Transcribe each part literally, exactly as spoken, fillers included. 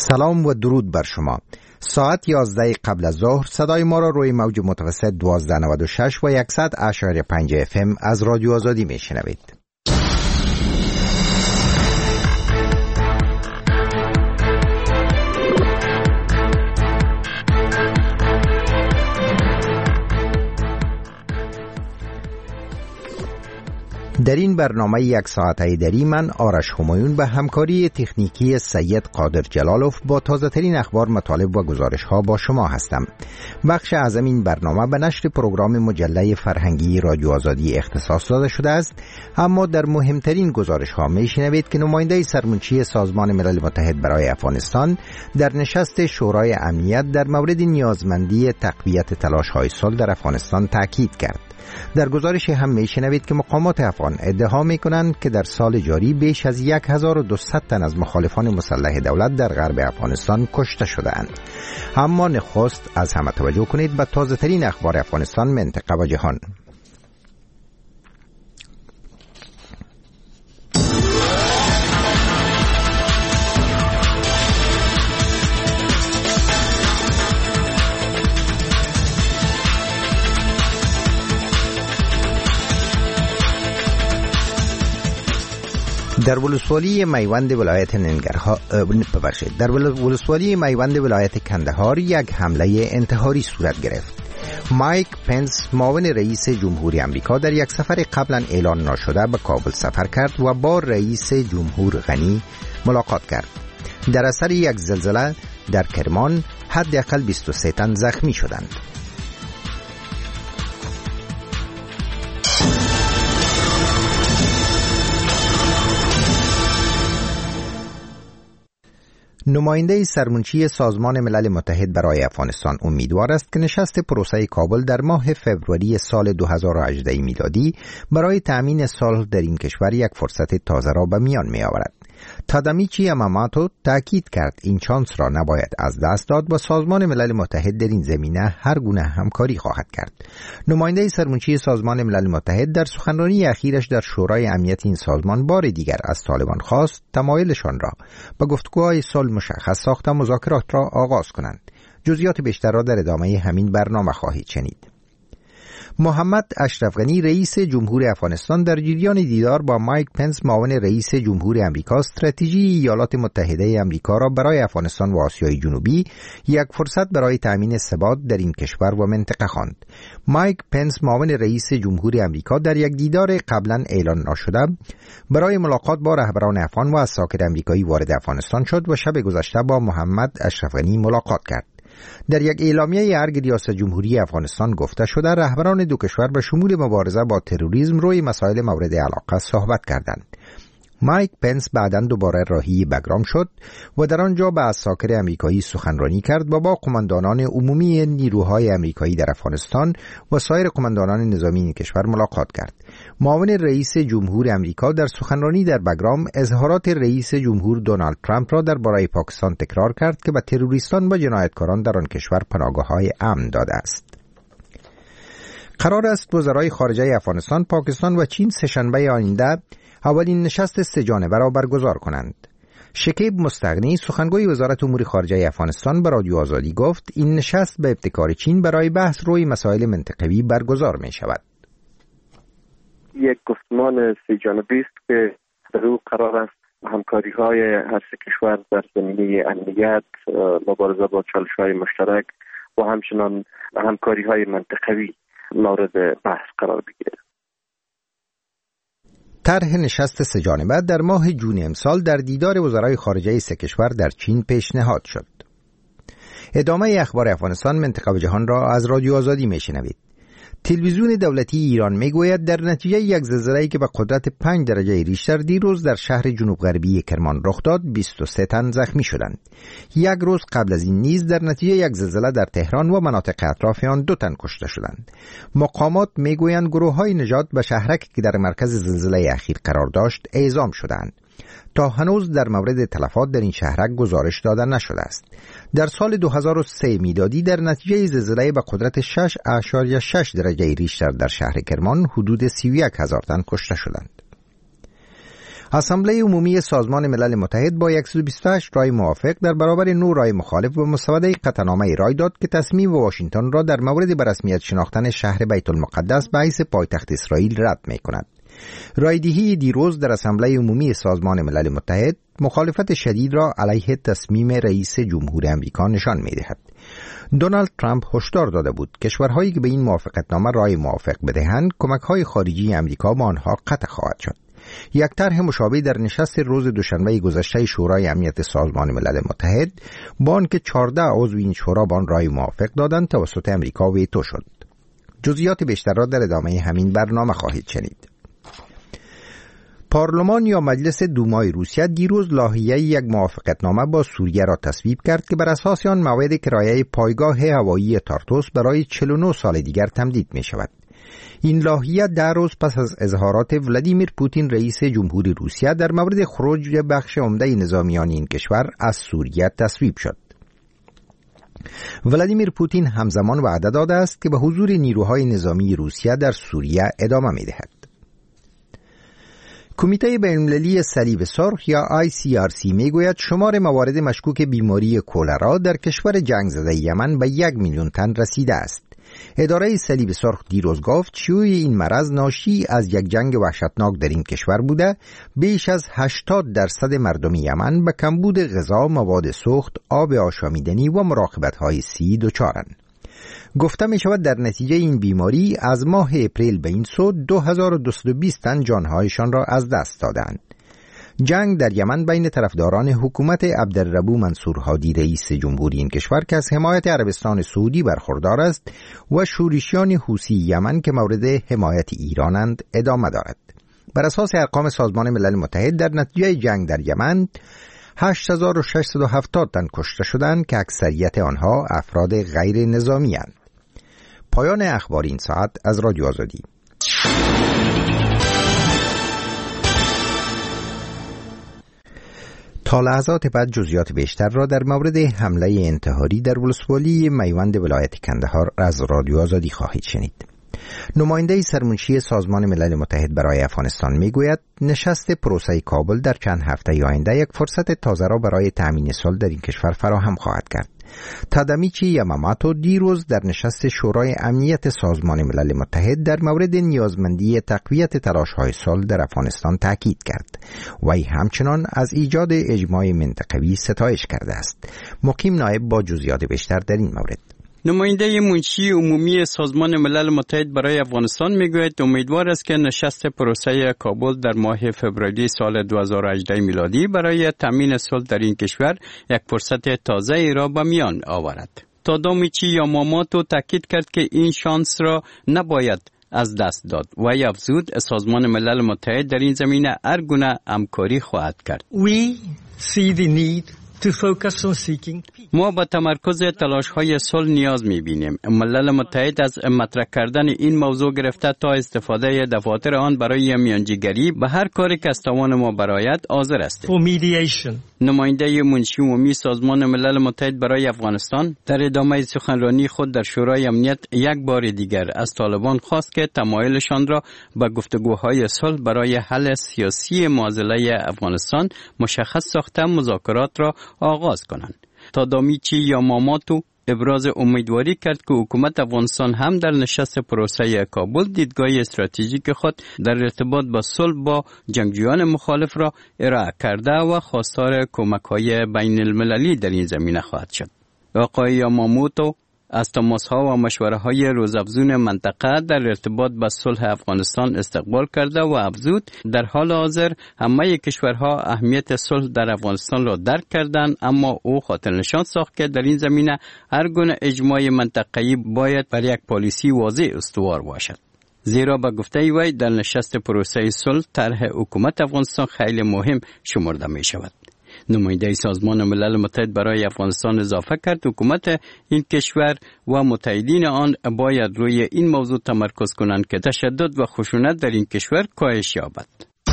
سلام و درود بر شما. ساعت یازده قبل از ظهر صدای ما را روی موج متوسط دوازده نود و شش و صد اشاری پنج اف ام از رادیو آزادی میشنوید. در این برنامه یک ساعته دری من آرش همایون به همکاری تکنیکی سید قادر جلالوف با تازه ترین اخبار، مطالب و گزارش ها با شما هستم. بخش اعظم این برنامه به نشر پروگرام مجله فرهنگی رادیو آزادی اختصاص داده شده است، اما در مهمترین گزارش ها می شنوید که نماینده سرمنشی سازمان ملل متحد برای افغانستان در نشست شورای امنیت در مورد نیازمندی تقویت تلاش های صلح در افغانستان تاکید کرد. در گزارش هم میشنوید که مقامات افغان ادعا میکنند که در سال جاری بیش از هزار و دویست تن از مخالفان مسلح دولت در غرب افغانستان کشته شده‌اند. اما نخست از همه توجه کنید به تازه ترین اخبار افغانستان، منطقه و جهان. در ولسوالی میوند ولایت ننگرهار ببخشید در ولسوالی میوند ولایت کندهار یک حمله انتحاری صورت گرفت. مایک پنس، معاون رئیس جمهوری آمریکا، در یک سفر قبلا اعلان نشده به کابل سفر کرد و با رئیس جمهور غنی ملاقات کرد. در اثر یک زلزله در کرمان حداقل بیست و سه تن زخمی شدند. نماینده سرمنشی سازمان ملل متحد برای افغانستان امیدوار است که نشست پروسه کابل در ماه فوریه سال دو هزار و هجده میلادی برای تأمین صلح در این کشور یک فرصت تازه را به میان می آورد. تادامیچی یاماماتو تاکید کرد این شانس را نباید از دست داد و سازمان ملل متحد در این زمینه هر گونه همکاری خواهد کرد. نماینده سرمنشی سازمان ملل متحد در سخنرانی اخیرش در شورای امنیت این سازمان بار دیگر از طالبان خواست تمایلشان را به گفتگوهای صلح مشخص ساخته مذاکرات را آغاز کنند. جزئیات بیشتر را در ادامه همین برنامه خواهید شنید. محمد اشرف غنی، رئیس جمهور افغانستان، در جریان دیدار با مایک پنس، معاون رئیس جمهور آمریکا، استراتژی ایالات متحده آمریکا را برای افغانستان و آسیای جنوبی یک فرصت برای تأمین ثبات در این کشور و منطقه خواند. مایک پنس، معاون رئیس جمهور آمریکا، در یک دیدار قبلا اعلان نشده برای ملاقات با رهبران افغان و اساکر آمریکایی وارد افغانستان شد و شب گذشته با محمد اشرف غنی ملاقات کرد. در یک اعلامیه ارگ ریاست جمهوری افغانستان گفته شده رهبران دو کشور به شمول مبارزه با تروریسم روی مسائل مورد علاقه صحبت کردند. مایک پنس بعداً دوباره راهی بگرام شد و در آنجا به اساکر آمریکایی سخنرانی کرد و با قماندانان عمومی نیروهای آمریکایی در افغانستان و سایر قماندانان نظامی این کشور ملاقات کرد. معاون رئیس جمهور آمریکا در سخنرانی در بگرام اظهارات رئیس جمهور دونالد ترامپ را درباره پاکستان تکرار کرد که به تروریستان و جنایتکاران در آن کشور پناهگاه‌های امن داده است. قرار است وزرای خارجه افغانستان، پاکستان و چین سه‌شنبه آینده اولین نشست سه جانبه را برگزار کنند. شکیب مستغنی، سخنگوی وزارت امور خارجه افغانستان، به رادیو آزادی گفت این نشست به ابتکار چین برای بحث روی مسائل منطقوی برگزار می شود. یک گفتمان سه جانبه است که در او قرار است همکاری‌های هر سه کشور در زمینه امنیت، مبارزه با چالش‌های مشترک و همچنان همکاری‌های منطقوی مورد بحث قرار بگیرد. طرح نشست سه جانبه در ماه جون امسال در دیدار وزرای خارجه سه کشور در چین پیشنهاد شد. ادامه اخبار افغانستان، منطقه و جهان را از رادیو آزادی میشنوید. تلویزیون دولتی ایران میگوید در نتیجه یک زلزله‌ای که به قدرت پنج درجه ریشتر دیروز در شهر جنوب غربی کرمان رخ داد، بیست و سه تن زخمی شدند. یک روز قبل از این نیز در نتیجه یک زلزله در تهران و مناطق اطراف آن دو تن کشته شدند. مقامات میگویند گروه‌های نجات به شهرک که در مرکز زلزله اخیر قرار داشت اعزام شدند. تا هنوز در مورد تلفات در این شهرک گزارش داده نشده است. در سال دو هزار و سه میلادی در نتیجه زلزله به قدرت شش اشاریه شش درجه ریشتر در شهر کرمان حدود سی و یک هزار تن کشته شدند. اسامبله عمومی سازمان ملل متحد با صد و بیست و هشت رای موافق در برابر نه رای مخالف و مسوده قطعنامه رای داد که تصمیم واشنگتن را در مورد به رسمیت شناختن شهر بیت المقدس به حیث پایتخت اسرائیل رد می‌کند. رایدهی دیروز در اسامبله عمومی سازمان ملل متحد مخالفت شدید را علیه تصمیم رئیس جمهور آمریکا نشان می‌دهد. دونالد ترامپ هشدار داده بود کشورهایی که به این موافقتنامه رای موافق بدهند کمک‌های خارجی آمریکا به آنها قطع خواهد شد. یک طرح مشابه در نشست روز دوشنبه گذشته شورای امنیت سازمان ملل متحد با آنکه چهارده عضو این شورا به آن رای موافق دادند توسط آمریکا ویتو شد. جزئیات بیشتر را در ادامه همین برنامه خواهید شنید. پارلمان یا مجلس دومای روسیه دیروز لایحه یک موافقتنامه با سوریه را تصویب کرد که بر اساس آن موعد کرایه پایگاه هوایی تارتوس برای چهل و نه سال دیگر تمدید می شود. این لایحه ده روز پس از اظهارات ولادیمیر پوتین رئیس جمهوری روسیه در مورد خروج بخش عمده نظامیان این کشور از سوریه تصویب شد. ولادیمیر پوتین همزمان وعده داده است که به حضور نیروهای نظامی روسیه در سوریه ادامه می دهد. کمیته بین‌المللی صلیب سرخ یا آی سی آر سی می گوید شمار موارد مشکوک بیماری کولرا در کشور جنگ زده یمن به یک میلیون تن رسیده است. اداره صلیب سرخ دیروز گفت شیوع این مرض ناشی از یک جنگ وحشتناک در این کشور بوده. بیش از هشتاد درصد مردم یمن به کمبود غذا، مواد سوخت، آب آشامیدنی و مراقبت‌های صحی دچارند. گفته می شود در نتیجه این بیماری از ماه اپریل به این سو دو هزار و دویست و بیست تن جانهایشان را از دست دادند. جنگ در یمن بین طرفداران حکومت عبدالربو منصور هادی رئیس جمهوری این کشور که از حمایت عربستان سعودی برخوردار است و شورشیان حوثی یمن که مورد حمایت ایرانند ادامه دارد. بر اساس ارقام سازمان ملل متحد در نتیجه جنگ در یمن هشت هزار و ششصد و هفتاد تن کشته شدند که اکثریت آنها افراد غیر نظامی اند. پایان اخبار این ساعت از رادیو آزادی. تا لحظات بعد جزئیات بیشتر را در مورد حمله انتحاری در ولسوالی میوند ولایت کندهار از رادیو آزادی خواهید شنید. نماینده سرمنشی سازمان ملل متحد برای افغانستان میگوید نشست پروسه کابل در چند هفته آینده یک فرصت تازه را برای تامین صلح در این کشور فراهم خواهد کرد. تادامیچی یاماماتو دیروز در نشست شورای امنیت سازمان ملل متحد در مورد نیازمندی تقویت تلاش‌های صلح در افغانستان تاکید کرد. وی همچنان از ایجاد اجماع منطقوی ستایش کرده است. مقیم نایب با جزئیات بیشتر در این مورد. نماینده منشی عمومی سازمان ملل متحد برای افغانستان میگوید امیدوار است که نشست پروسه کابل در ماه فوریه سال دو هزار و هجده میلادی برای تامین صلح در این کشور یک فرصت تازه ای را به میان آورد. تادامیچی یاماماتو تاکید کرد که این شانس را نباید از دست داد و افزود سازمان ملل متحد در این زمینه هر گونه همکاری خواهد کرد. We see the need to focus on seeking peace. ما با تمرکز تلاش‌های صلح نیاز می‌بینیم. ملل متحد از مطرح کردن این موضوع گرفته تا استفاده دفاتر آن برای میانجیگری به هر کاری که از توان ما برآید حاضر است. For mediation. نماینده منشی عمومی سازمان ملل متحد برای افغانستان در ادامه سخنرانی خود در شورای امنیت یک بار دیگر از طالبان خواست که تمایلشان را به گفتگوهای صلح برای حل سیاسی معضله افغانستان مشخص ساخته مذاکرات را آغاز کنند. تادامیچی یاماماتو ابراز امیدواری کرد که حکومت افغانستان هم در نشست پروسه کابل دیدگاه استراتژیک خود در ارتباط با صلح با جنگجویان مخالف را ارائه کرده و خواستار کمک‌های بین المللی در این زمینه خواهد شد. آقای یاماماتو از تماس‌ها و مشوره‌های روزافزون منطقه در ارتباط با صلح افغانستان استقبال کرده و افزود در حال حاضر همه کشورها اهمیت صلح در افغانستان را درک کردند، اما او خاطر نشان ساخت که در این زمینه هر گونه اجماع منطقه‌ای باید بر یک پالیسی واضح استوار باشد. زیرا به گفته وی در نشست پروسه صلح طرح حکومت افغانستان خیلی مهم شمرده می شود. نماینده سازمان ملل متحد برای افغانستان اضافه کرد حکومت این کشور و متحدین آن باید روی این موضوع تمرکز کنند که تشدد و خشونت در این کشور کاهش یابد.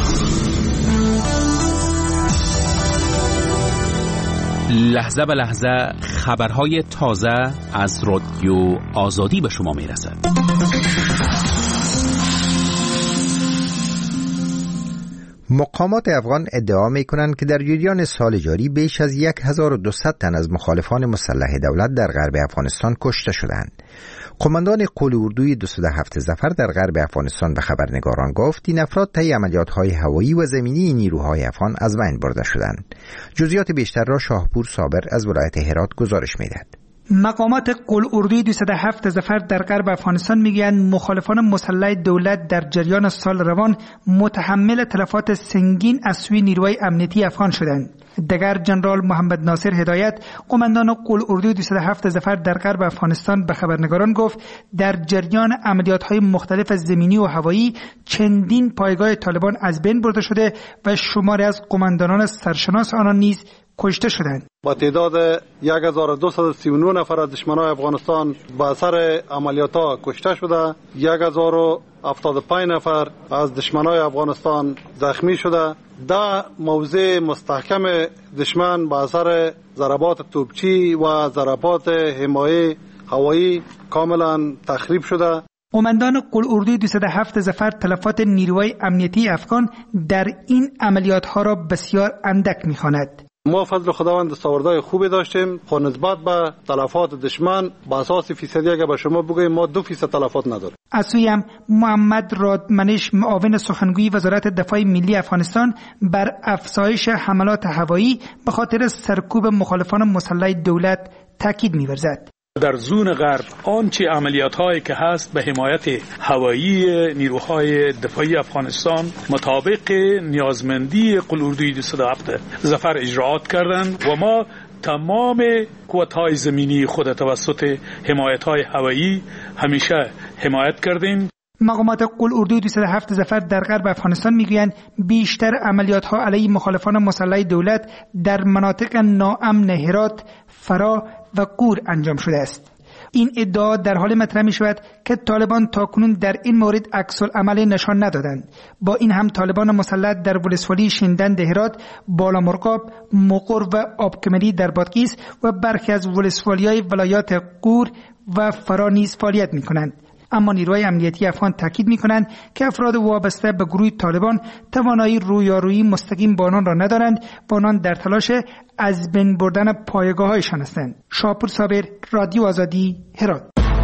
لحظه به لحظه خبرهای تازه از رادیو آزادی به شما میرسد. مقامات افغان ادعا می کنند که در جریان سال جاری بیش از هزار و دویست تن از مخالفان مسلح دولت در غرب افغانستان کشته شدند. قماندان قول اردوی دویست و هفت ظفر در غرب افغانستان به خبرنگاران گفت این افراد طی عملیات‌های هوایی و زمینی نیروهای افغان از بین برده شدند. جزئیات بیشتر را شاهپور صابر از ولایت هرات گزارش می‌دهد. مقامات قول اردوی دویست و هفت ظفر در غرب افغانستان میگویند مخالفان مسلح دولت در جریان سال روان متحمل تلفات سنگین از سوی نیروهای امنیتی افغان شدند. دگر جنرال محمد ناصر هدایت قماندان قول اردوی دویست و هفت ظفر در غرب افغانستان به خبرنگاران گفت در جریان عملیات‌های مختلف زمینی و هوایی چندین پایگاه طالبان از بین برده شده و شماری از قماندانان سرشناس آنان نیز کشته شدند. با تعداد هزار و دویست و سی و نه نفر از دشمنان افغانستان به اثر عملیات‌ها کشته شده، هزار و هفتاد و پنج نفر از دشمنان افغانستان زخمی شده. ده موضع مستحکم دشمن به اثر ضربات توپچی و ضربات حمایه هوایی کاملا تخریب شده. قماندان قول اردوی دویست و هفت ظفر تلفات نیروهای امنیتی افغان در این عملیات‌ها را بسیار اندک می‌خواند. ما فضل خداوند دستاوردهای خوبی داشتیم، خو نسبت به تلفات دشمن با اساس فیصدی اگه به شما بگویم ما دو فیصد تلفات نداریم. از سوی هم محمد رادمنش معاون سخنگوی وزارت دفاع ملی افغانستان بر افزایش حملات هوایی به خاطر سرکوب مخالفان مسلح دولت تاکید می‌ورزد. در زون غرب آنچه عملیات هایی که هست به حمایت هوایی نیروهای دفاعی افغانستان مطابق نیازمندی قول اردوی دویست و هفت ظفر اجراات کردند و ما تمام قوت‌های زمینی خود توسط حمایت‌های هوایی همیشه حمایت کردیم. مقامات قول اردوی دویست و هفت ظفر در غرب افغانستان میگویند بیشتر عملیات‌ها علیه مخالفان مسلح دولت در مناطق ناامن هرات، فرا و قور انجام شده است. این ادعا در حال مطرح می شود که طالبان تاکنون در این مورد عکس العمل نشان ندادند. با این هم طالبان مسلح در ولسوالی شیندن هرات، بالا مرغاب، مقر و آبکمری در بادغیس و برخی از ولسوالی‌های ولایات قور و فرا نیز فعالیت می کنند. اما نیروهای امنیتی افغان تاکید می‌کنند که افراد وابسته به گروه طالبان توانایی رویارویی مستقیم با آنان را ندارند و آنان در تلاش از بین بردن پایگاه‌هایشان هستند. شاپور صابر، رادیو آزادی، هرات.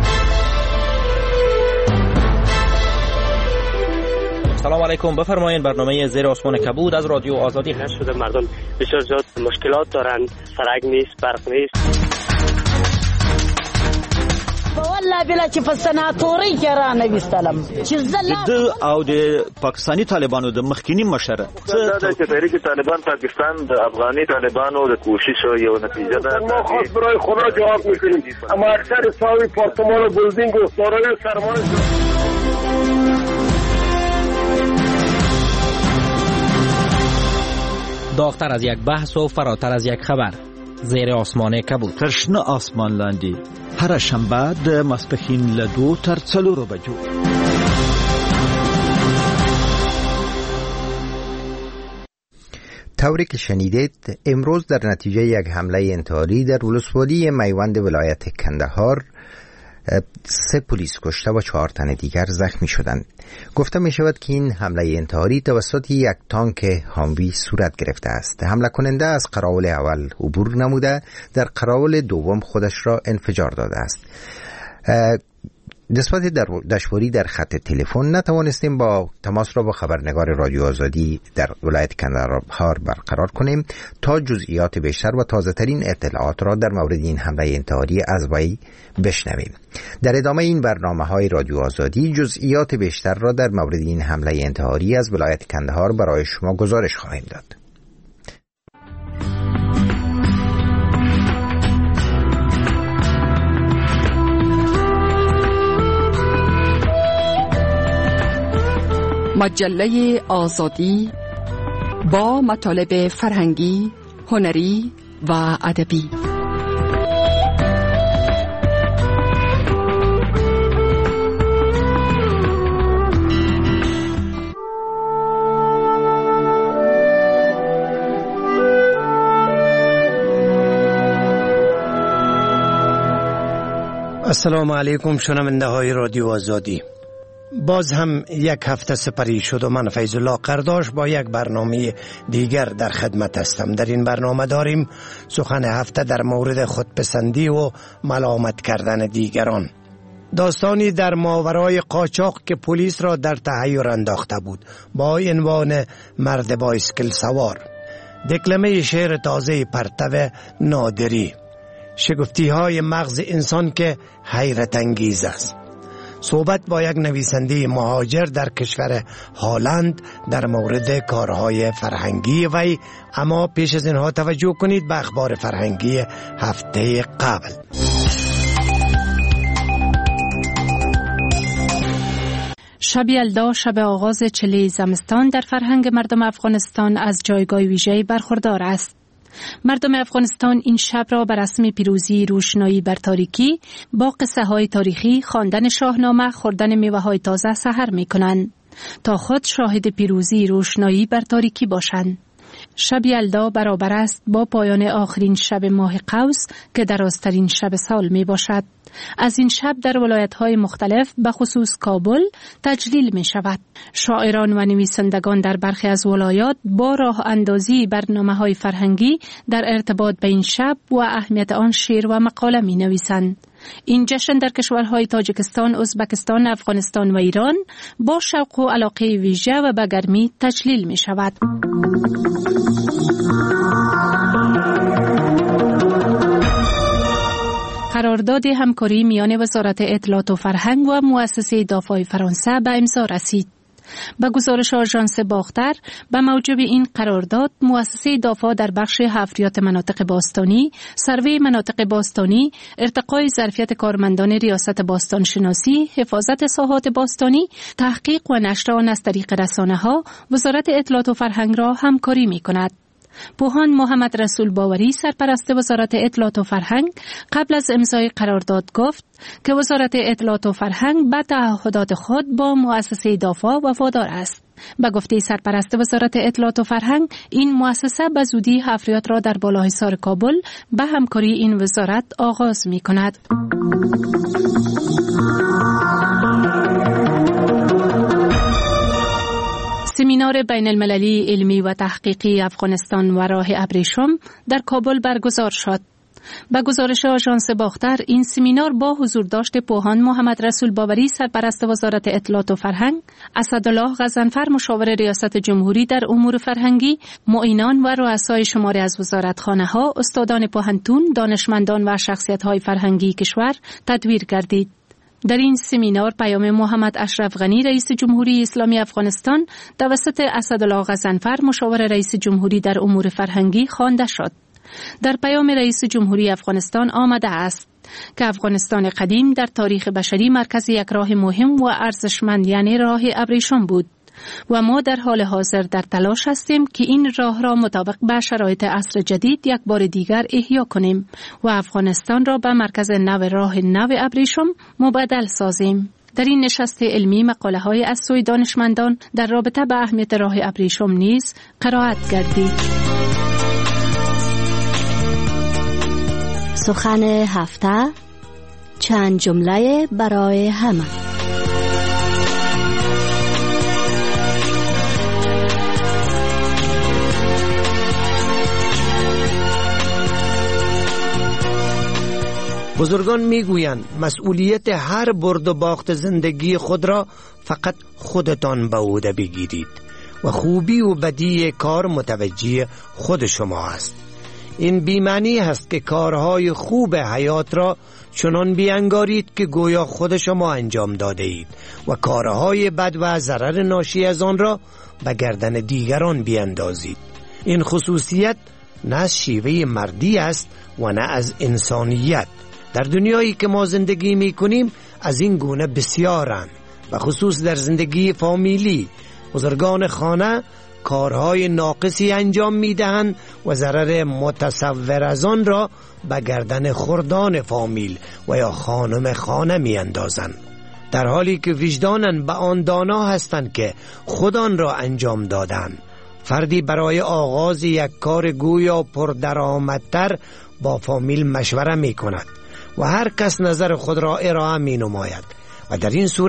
سلام علیکم، بفرمایید. برنامه زیر آسمان کبود از رادیو آزادی شده. مردم بسیار زیاد مشکلات دارند، سرک نیست، برق نیست. والله بلا چې په سناتوري کې را نه وستلم چې زله او د پاکستانی طالبانو د مخکینی مشره دا چې تحریک طالبان پاکستان د افغاني طالبانو د کوشش یو نتیجه ده. ما خاص برای خدا جواب میکنیم. اما اکثر ساوی پارتمان و بلدینگ و سارای سرمایه داغتر از یک بحث و فراتر از یک خبر. زیر آسمان کبود. ترشنه آسمان لاندی. هر شنبه د ماسپښین له دو تر څلورو بجو. طوری که شنیدید امروز در نتیجه یک حمله انتحاری در ولسوالی میوند ولایت کندهار سه پلیس کشته و چهار تن دیگر زخمی شدند. گفته می شود که این حمله انتحاری توسط یک تانک هاموی صورت گرفته است. حمله کننده از قراول اول عبور نموده در قراول دوم خودش را انفجار داده است. نسبت در دشواری در خط تلفن نتوانستیم با تماس را با خبرنگار رادیو آزادی در ولایت کندهار برقرار کنیم تا جزئیات بیشتر و تازه ترین اطلاعات را در مورد این حمله انتحاری از وی بشنویم. در ادامه این برنامه های رادیو آزادی جزئیات بیشتر را در مورد این حمله انتحاری از ولایت کندهار برای شما گزارش خواهیم داد. مجله آزادی با مطالب فرهنگی، هنری و ادبی. السلام علیکم شنونده های رادیو آزادی. باز هم یک هفته سپری شد و من فیض الله قرداش با یک برنامه دیگر در خدمت هستم. در این برنامه داریم سخن هفته در مورد خودپسندی و ملامت کردن دیگران. داستانی در ماورای قاچاق که پلیس را در تحیر انداخته بود با عنوان مرد بایسکل سوار. دکلمه شعر تازه پرتو نادری، شگفتی های مغز انسان که حیرت انگیز است. صحبت با یک نویسنده مهاجر در کشور هلند در مورد کارهای فرهنگی وی. اما پیش از اینها توجه کنید به اخبار فرهنگی هفته قبل. شب یلدا، شب آغاز چله زمستان، در فرهنگ مردم افغانستان از جایگاه ویژه‌ای برخوردار است. مردم افغانستان این شب را به رسم پیروزی روشنایی بر تاریکی با قصه های تاریخی، خواندن شاهنامه، خوردن میوه های تازه سحر می کنند تا خود شاهد پیروزی روشنایی بر تاریکی باشند. شب یلدا برابر است با پایان آخرین شب ماه قوس که درازترین شب سال می باشد. از این شب در ولایت‌های مختلف به خصوص کابل تجلیل می شود. شاعران و نویسندگان در برخی از ولایات با راه اندازی برنامه‌های فرهنگی در ارتباط به این شب و اهمیت آن شعر و مقاله می نویسند. این جشن در کشورهای تاجیکستان، ازبکستان، افغانستان و ایران با شوق و علاقه ویژه و به گرمی تجلیل می شود. قرارداد همکاری میان وزارت اطلاعات و فرهنگ و مؤسسه دافای فرانسه به امضا رسید. به گزارش آژانس باختر، به موجب این قرارداد مؤسسه دافا در بخش حفریات مناطق باستانی، سروی مناطق باستانی، ارتقای ظرفیت کارمندان ریاست باستان شناسی، حفاظت ساحات باستانی، تحقیق و نشر آن از طریق رسانه‌ها، وزارت اطلاعات و فرهنگ را همکاری می‌کند. پوهان محمد رسول باوری، سرپرست وزارت اطلاعات و فرهنگ، قبل از امضای قرارداد گفت که وزارت اطلاعات و فرهنگ به تعهدات خود با مؤسسه دافا وفادار است. به گفته سرپرست وزارت اطلاعات و فرهنگ، این مؤسسه به زودی حفریات را در بالاحصار کابل به همکاری این وزارت آغاز می کند. سمینار بین المللی علمی و تحقیقی افغانستان و راه ابریشم در کابل برگزار شد. به گزارش آژانس باختر، این سمینار با حضور داشت پوهان محمد رسول باوری، سرپرست وزارت اطلاعات و فرهنگ، اسدالله غضنفر، مشاور ریاست جمهوری در امور فرهنگی، معینان و رؤسای شماری از وزارتخانه‌ها، استادان پوهنتون، دانشمندان و شخصیت‌های فرهنگی کشور تدویر گردید. در این سمینار پیام محمد اشرف غنی، رئیس جمهوری اسلامی افغانستان، توسط اسدالله غضنفر، مشاور رئیس جمهوری در امور فرهنگی خوانده شد. در پیام رئیس جمهوری افغانستان آمده است که افغانستان قدیم در تاریخ بشری مرکز یک راه مهم و ارزشمند یعنی راه ابریشم بود و ما در حال حاضر در تلاش هستیم که این راه را مطابق به شرایط عصر جدید یک بار دیگر احیا کنیم و افغانستان را به مرکز نو راه نو ابریشم مبدل سازیم. در این نشست علمی مقاله های از سوی دانشمندان در رابطه به اهمیت راه ابریشم نیز قرائت گردید. سخن هفته، چند جمله برای همه. بزرگان میگویند مسئولیت هر برد و باخت زندگی خود را فقط خودتان به عهده بگیرید و خوبی و بدی کار متوجه خود شما است. این بی‌معنی هست که کارهای خوب حیات را چنان بیانگارید که گویا خود شما انجام داده اید و کارهای بد و ضرر ناشی از آن را به گردن دیگران بیاندازید. این خصوصیت نه از شیوه مردی است و نه از انسانیت. در دنیایی که ما زندگی می کنیم از این گونه بسیارند و خصوص در زندگی فامیلی. بزرگان خانه کارهای ناقصی انجام می دهند و ضرر متصور از آن را به گردن خردان فامیل و یا خانم خانه می اندازند، در حالی که وجدانن به آن دانا هستند که خود آن را انجام دادند. فردی برای آغاز یک کار گویا پردرآمدتر با فامیل مشوره می کند و هر کس نظر خود را ارائه می نماید و در این صورت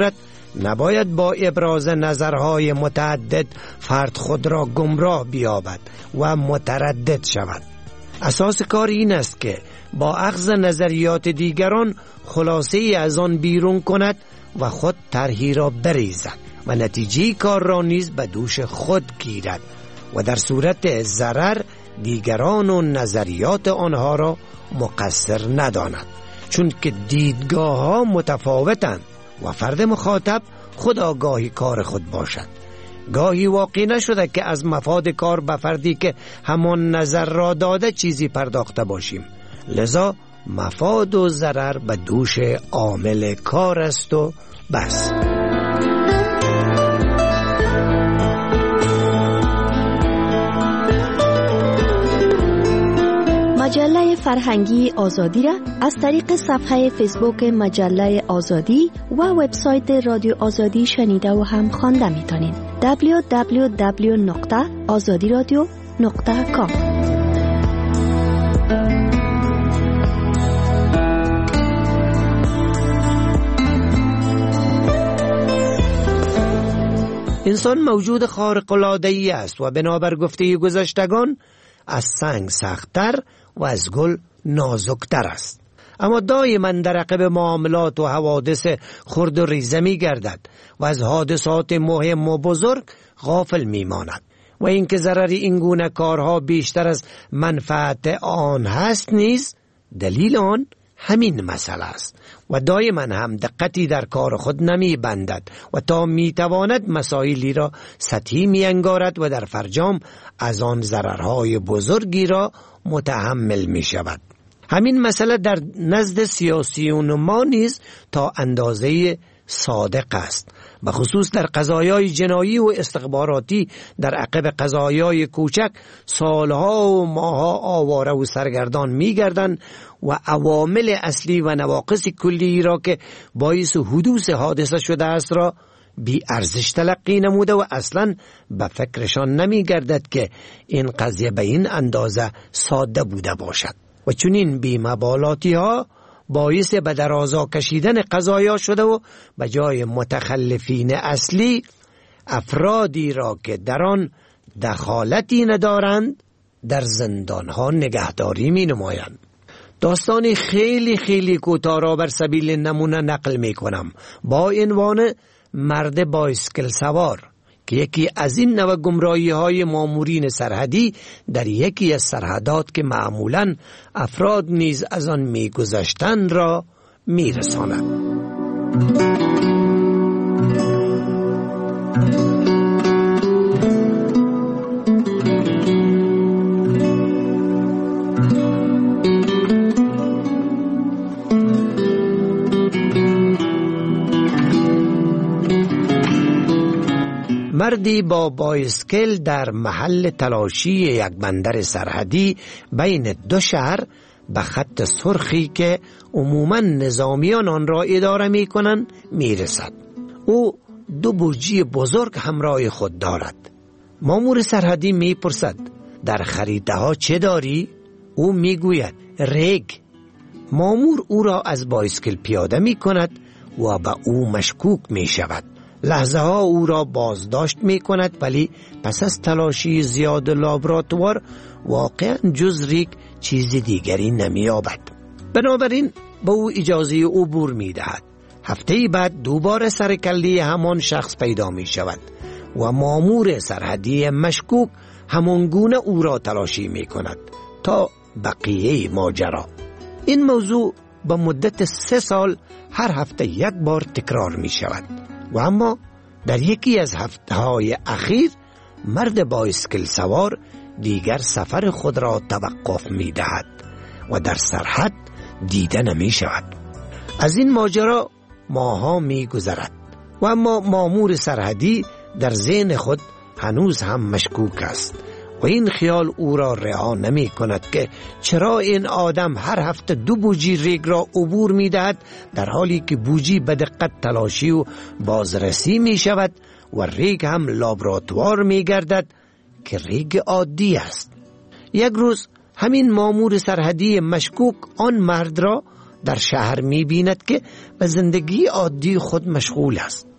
نباید با ابراز نظرهای متعدد فرد خود را گمراه بیابد و متردد شود. اساس کار این است که با اخذ نظریات دیگران خلاصه ای از آن بیرون کند و خود طرحی را بریزد و نتیجه کار را نیز به دوش خود گیرد و در صورت ضرر دیگران و نظریات آنها را مقصر نداند، چون که دیدگاه ها متفاوتند و فرد مخاطب خود آگاهی کار خود باشد. گاهی واقع نشده که از مفاد کار به فردی که همان نظر را داده چیزی پرداخته باشیم، لذا مفاد و ضرر به دوش عامل کار است و بس. مجله فرهنگی آزادی را از طریق صفحه فیسبوک مجله آزادی و وبسایت رادیو آزادی شنیده و هم خوانده میتونید. دبلیو دبلیو دبلیو نقطه آزادی رادیو نقطه کام. انسان موجود خارق العاده‌ای است و بنابر گفته گذشتگان از سنگ سخت‌تر و از گل نازکتر است، اما دائما در عقب معاملات و حوادث خرد و ریزه می گردد و از حادثات مهم و بزرگ غافل می ماند و اینکه ضرر این گونه کارها بیشتر از منفعت آن هست نیز دلیل آن همین مسئله است و دائما هم دقتی در کار خود نمی بندد و تا می تواند مسائلی را سطحی می انگارد و در فرجام از آن ضررهای بزرگی را متحمل می شود. همین مسئله در نزد سیاسیون ما نیز تا اندازه صادق است، به خصوص در قضایای جنایی و استخباراتی. در عقب قضایای کوچک سالها و ماها آواره و سرگردان می گردند و عوامل اصلی و نواقص کلی را که باعث حدوث حادثه شده است را بی ارزش تلقی نموده و اصلا به فکرشان نمی گردد که این قضیه به این اندازه ساده بوده باشد و چون این بی مبالاتی ها باعث به درازا کشیدن قضایا شده و به جای متخلفین اصلی افرادی را که در آن دخالتی ندارند در زندانها نگهداری می نمایند. داستانی خیلی خیلی کوتاه را بر سبیل نمونه نقل می کنم با عنوان مرد بایسکل سوار که یکی از این نوع گمراهی های مامورین سرحدی در یکی از سرحدات که معمولاً افراد نیز از آن می گذشتن را می رساند. مردی با بایسکل در محل تلاشی یک بندر سرحدی بین دو شهر به خط سرخی که عموماً نظامیان آن را اداره می کنند می رسد. او دو بورجی بزرگ همراه خود دارد. مامور سرحدی می پرسد در خریده ها چه داری؟ او می گوید ریگ. مامور او را از بایسکل پیاده می کند و به او مشکوک می شود. لحظه ها او را بازداشت می کند، ولی پس از تلاشی زیاد لابراتوار واقعا جز ریگ چیز دیگری نمی یابد. بنابراین به او اجازه عبور می دهد. هفته بعد دوباره سرکله همان شخص پیدا می شود و مامور سرحدی مشکوک همان گونه او را تلاشی می کند تا بقیه ماجرا. این موضوع به مدت سه سال هر هفته یک بار تکرار می شود و اما در یکی از هفته‌های اخیر مرد بایسکل سوار دیگر سفر خود را توقف می دهد و در سرحد دیده نمی شود. از این ماجرا ماها می گذرد و اما مامور سرحدی در ذهن خود هنوز هم مشکوک است و این خیال او را رها نمی کند که چرا این آدم هر هفته دو بوجی ریگ را عبور می دهد در حالی که بوجی به دقت تلاشی و بازرسی می شود و ریگ هم لابراتوار می گردد که ریگ عادی است. یک روز همین مامور سرحدی مشکوک آن مرد را در شهر می بیند که به زندگی عادی خود مشغول است.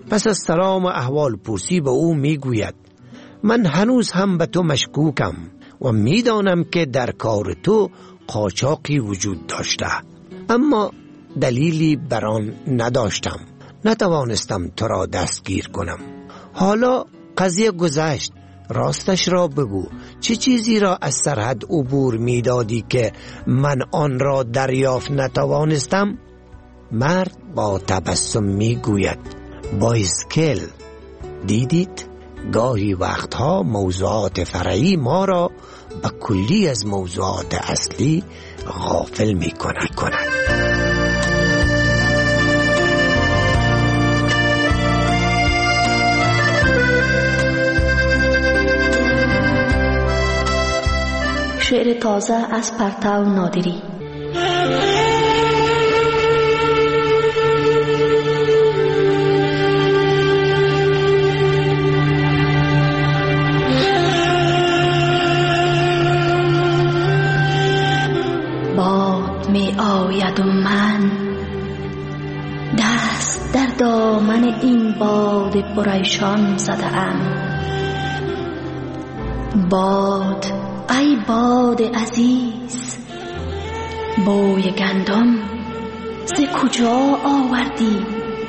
پس از سلام و احوال پرسی به او می گوید من هنوز هم به تو مشکوکم و می دانم که در کار تو قاچاقی وجود داشته، اما دلیلی بران نداشتم، نتوانستم تو را دستگیر کنم. حالا قضیه گذشت، راستش را بگو، چه چیزی را از سرحد عبور می دادی که من آن را دریافت نتوانستم؟ مرد با تبسم می گوید با اسکل. دیدید؟ گاهی وقتها موضوعات فرعی ما را به کلی از موضوعات اصلی غافل می کند. شعر تازه از پرتو نادری. باد می آید و من دست در دامن این باد پریشان زدم. باد ای باد عزیز، بوی گندم ز کجا آوردی؟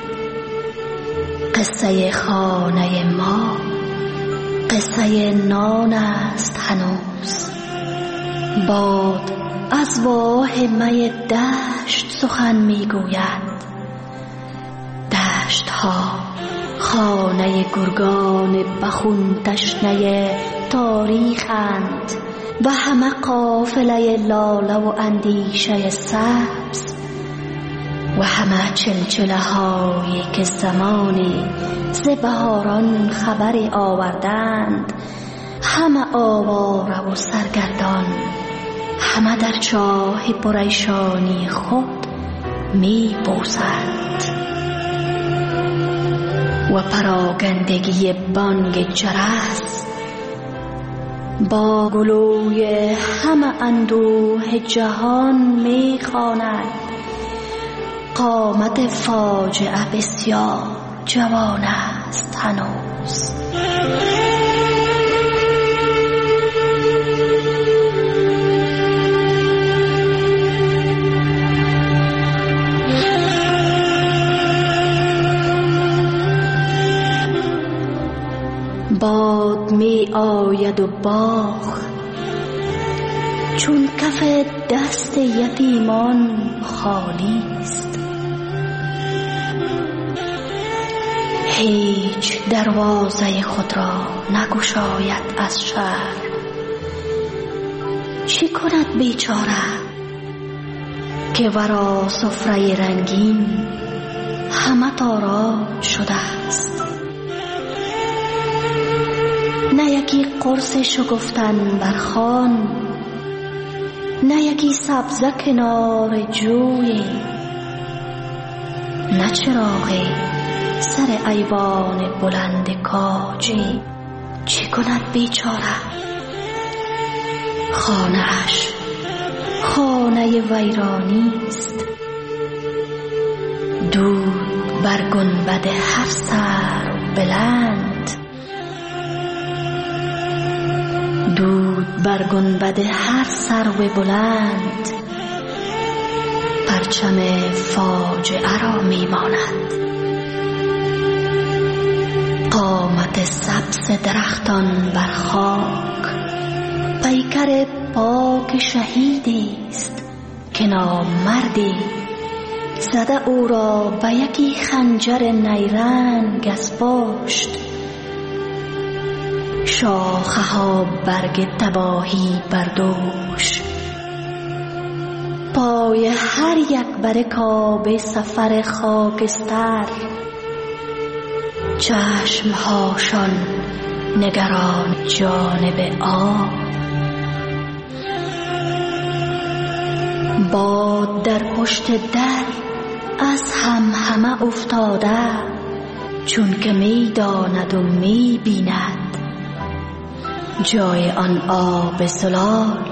قصه خانه ما قصه نان است هنوز. باد از واهمه دشت سخن میگوید. دشت ها خانه گرگان بخون تشنه تاریخند و همه قافله لاله و اندیشه سبز و همه چلچله هایی که زمانی ز بهاران خبری آوردند، همه آواره و سرگردان، همه در چاه پریشانی خود می بوسند و پراگندگی بانگ جرس با گلوی همه اندوه جهان می خواند. قامت فاجعه بسیار جوان است هنوز. باد می آید و باغ چون کف دست یتیمان خالی است. هیچ دروازه خود را نگشاید از شهر. چی کند بیچاره که ورا سفره رنگین همه تاراج شده است؟ نه یکی قرص شکفتن بر خوان، نه یکی سبزه کنار جوی، نه چراغی سر ایوان بلند کاجی. چی کند بیچاره؟ خانه‌اش خانه ویرانی است. دود بر گنبد هر سر بلند، دود بر گنبد هر سرو بلند پرچم فاجعه را میماند. قامت سبز درختان بر خاک پیکر پاک شهیدی است که نامردی زده او را به یکی خنجر نیرنگ از پشت. شاخه ها برگ تباهی بردوش، پای هر یک بر کعبه سفر خاکستر. چشم هاشان نگران جانب آب. باد در پشت در از هم همه افتاده، چون که می داند و می بیند جای آن آب زلال.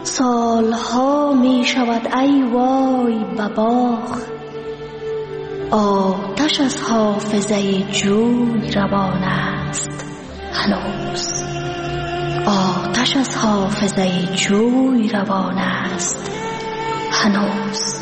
سالها می شود ای وای بباخ، آتش از حافظه جوی روان است هنوز، آتش از حافظه جوی روان است هنوز.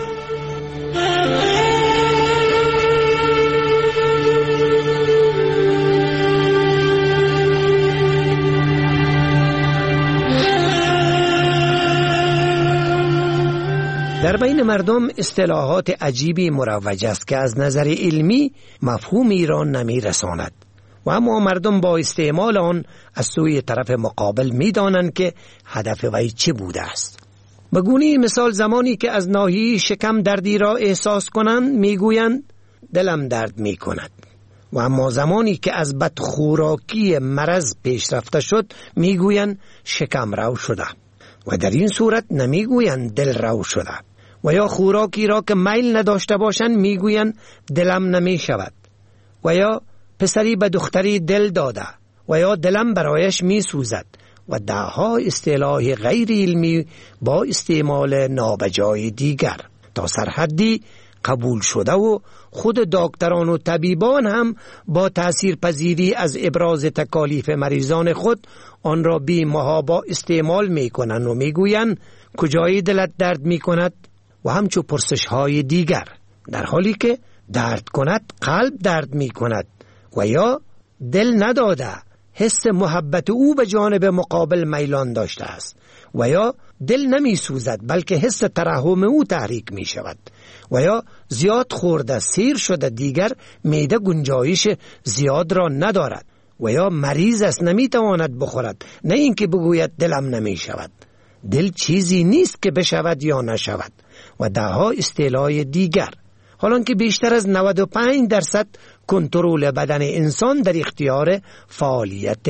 در بین مردم اصطلاحات عجیبی مروج است که از نظر علمی مفهومی را نمی رساند و اما مردم با استعمال آن از سوی طرف مقابل می دانند که هدف وی چه بوده است. به گونه مثال زمانی که از ناحیه شکم دردی را احساس کنند می گویند دلم درد می کند، و اما زمانی که از بدخوراکی مرض پیشرفته شد می گویند شکم رو شده، و در این صورت نمی گویند دل رو شده. و یا خوراکی را که میل نداشته باشند می گویند دلم نمی شود، و یا پسری به دختری دل داده و یا دلم برایش می سوزد و دهها اصطلاح غیر علمی با استعمال نابجای دیگر تا سرحدی قبول شده و خود دکتران و طبیبان هم با تأثیر پذیری از ابراز تکالیف مریضان خود آن را بی محابا استعمال می کنند و می گویند کجای دلت درد می کند و همچو پرسش های دیگر، در حالی که درد کند قلب درد می کند و یا دل نداده حس محبت او به جانب مقابل میلان داشته است، و یا دل نمی سوزد بلکه حس ترحم او تحریک می شود، و یا زیاد خورده سیر شده دیگر معده گنجایش زیاد را ندارد، و یا مریض است نمی تواند بخورد، نه اینکه بگوید دلم نمی شود. دل چیزی نیست که بشود یا نشود و دهها اصطلاح دیگر. حالان که بیشتر از نود و پنج درصد کنترل بدن انسان در اختیار فعالیت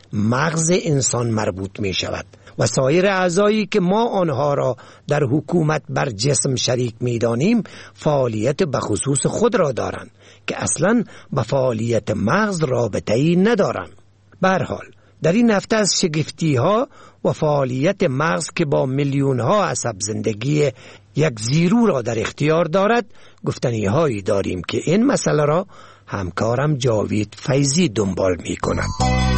مغز انسان مربوط می شود و سایر اعضایی که ما آنها را در حکومت بر جسم شریک می دانیم فعالیت بخصوص خود را دارند که اصلاً با فعالیت مغز رابطه‌ای ندارند. به هر حال در این هفته از شگفتی ها و فعالیت مغز که با میلیون ها عصب زندگی یک زیرو را در اختیار دارد گفتنی هایی داریم که این مسئله را همکارم جاوید فیضی دنبال می کند.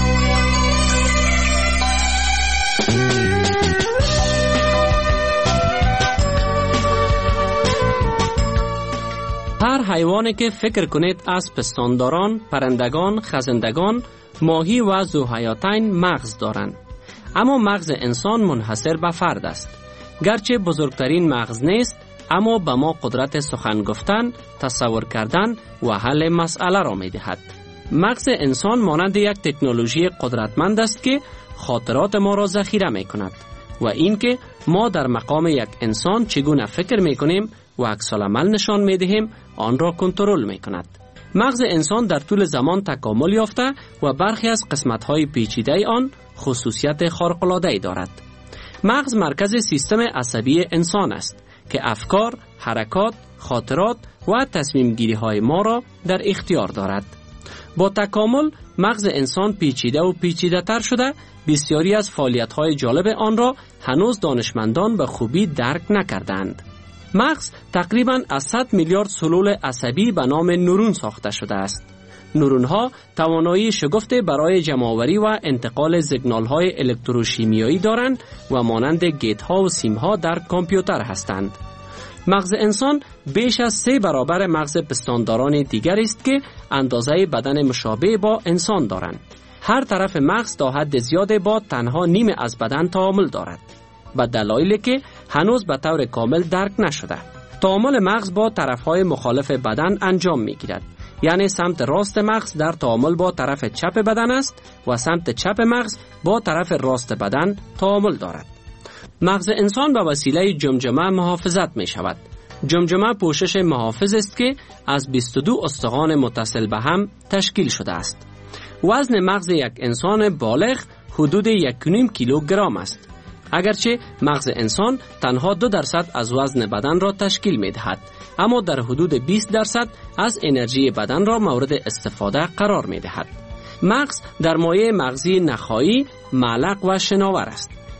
هر حیوانی که فکر کنید از پستانداران، پرندگان، خزندگان، ماهی و ذوحیاتین مغز دارند، اما مغز انسان منحصر به فرد است. گرچه بزرگترین مغز نیست، اما به ما قدرت سخن گفتن، تصور کردن و حل مسئله را می دهد. مغز انسان مانند یک تکنولوژی قدرتمند است که خاطرات ما را ذخیره می کند و اینکه ما در مقام یک انسان چگونه فکر می کنیم و عکس‌العمل نشان می دهیم آن را کنترل می کند. مغز انسان در طول زمان تکامل یافته و برخی از قسمت‌های پیچیده آن خصوصیت خارق‌العاده‌ای دارد. مغز مرکز سیستم عصبی انسان است که افکار، حرکات، خاطرات و تصمیم گیری های ما را در اختیار دارد. با تکامل مغز انسان پیچیده و پیچیده تر شده، بسیاری از فعالیت های جالب آن را هنوز دانشمندان به خوبی درک نکردند. مغز تقریباً از صد میلیارد سلول عصبی به نام نورون ساخته شده است. نورون ها توانایی شگفت برای جمع‌آوری و انتقال سیگنال های الکتروشیمیایی دارند و مانند گیت ها و سیم ها در کامپیوتر هستند. مغز انسان بیش از سه برابر مغز پستانداران دیگر است که اندازه بدن مشابه با انسان دارند. هر طرف مغز تا حد زیاد با تنها نیمه از بدن تعامل دارد، به دلایلی که هنوز به طور کامل درک نشده. تعامل مغز با طرفهای مخالف بدن انجام می‌گیرد. یعنی سمت راست مغز در تعامل با طرف چپ بدن است و سمت چپ مغز با طرف راست بدن تعامل دارد. مغز انسان به وسیله جمجمه محافظت می شود. جمجمه پوشش محافظ است که از بیست و دو استخوان متصل به هم تشکیل شده است. وزن مغز یک انسان بالغ حدود یک و نیم کیلوگرم است. اگرچه مغز انسان تنها دو درصد از وزن بدن را تشکیل می دهد، اما در حدود بیست درصد از انرژی بدن را مورد استفاده قرار می دهد. مغز در مایع مغزی نخایی، معلق و شناور است.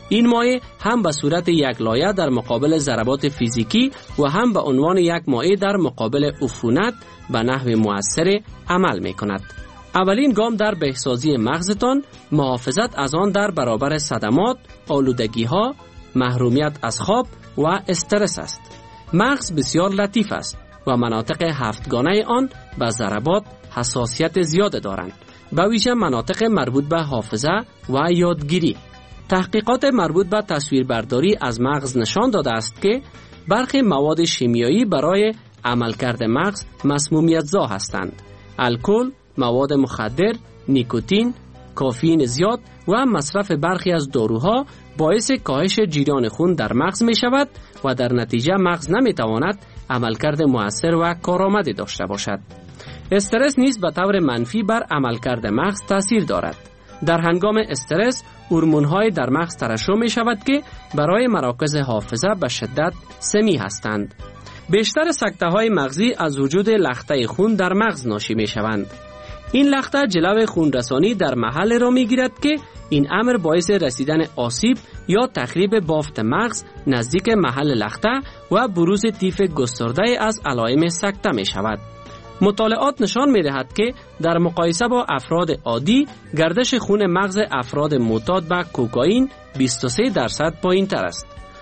این مایع هم به صورت یک لایه در مقابل ضربات فیزیکی و هم به عنوان یک مایع در مقابل عفونت به نحو مؤثر عمل می کند. اولین گام در بهسازی مغزتان محافظت از آن در برابر صدمات، آلودگی ها، محرومیت از خواب و استرس است. مغز بسیار لطیف است و مناطق هفتگانه آن به ضربات حساسیت زیاد دارند، به ویژه مناطق مربوط به حافظه و یادگیری. تحقیقات مربوط به تصویربرداری از مغز نشان داده است که برخی مواد شیمیایی برای عملکرد مغز مسمومیت‌زا هستند. الکل، مواد مخدر، نیکوتین، کافئین زیاد و مصرف برخی از داروها باعث کاهش جریان خون در مغز می شود و در نتیجه مغز نمی تواند عملکرد مؤثر و کارآمدی داشته باشد. استرس نیز به طور منفی بر عملکرد مغز تاثیر دارد. در هنگام استرس هورمون‌های در مغز ترشح می شود که برای مراکز حافظه به شدت سمی هستند. بیشتر سکته‌های مغزی از وجود لخته خون در مغز ناشی می شوند. این لخته جلو خونرسانی در محل را می گیرد که این امر باعث رسیدن آسیب یا تخریب بافت مغز نزدیک محل لخته و بروز طیف گسترده از علائم سکته می شود. مطالعات نشان می دهد که در مقایسه با افراد عادی گردش خون مغز افراد معتاد به کوکائین بیست و سه درصد پایین تر است.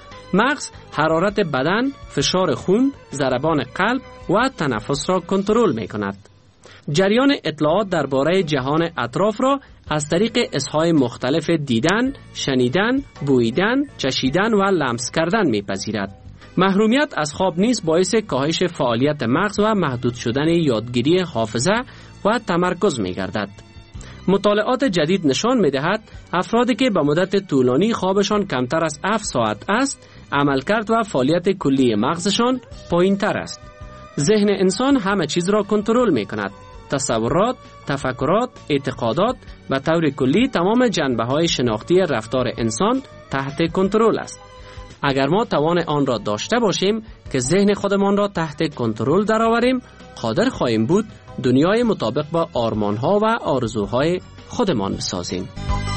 مغز حرارت بدن، فشار خون، ضربان قلب و تنفس را کنترل می کند. جریان اطلاعات درباره جهان اطراف را از طریق حسهای مختلف دیدن، شنیدن، بویدن، چشیدن و لمس کردن می‌پذیرد. محرومیت از خواب نیز باعث کاهش فعالیت مغز و محدود شدن یادگیری حافظه و تمرکز می‌گردد. مطالعات جدید نشان می‌دهد افرادی که به مدت طولانی خوابشان کمتر از هفت ساعت است، عملکرد و فعالیت کلی مغزشان پایین‌تر است. ذهن انسان همه چیز را کنترل می‌کند. تصورات، تفکرات، اعتقادات و طور کلی تمام جنبه‌های شناختی رفتار انسان تحت کنترل است. اگر ما توان آن را داشته باشیم که ذهن خودمان را تحت کنترل درآوریم، قادر خواهیم بود دنیای مطابق با آرمان‌ها و آرزوهای خودمان بسازیم.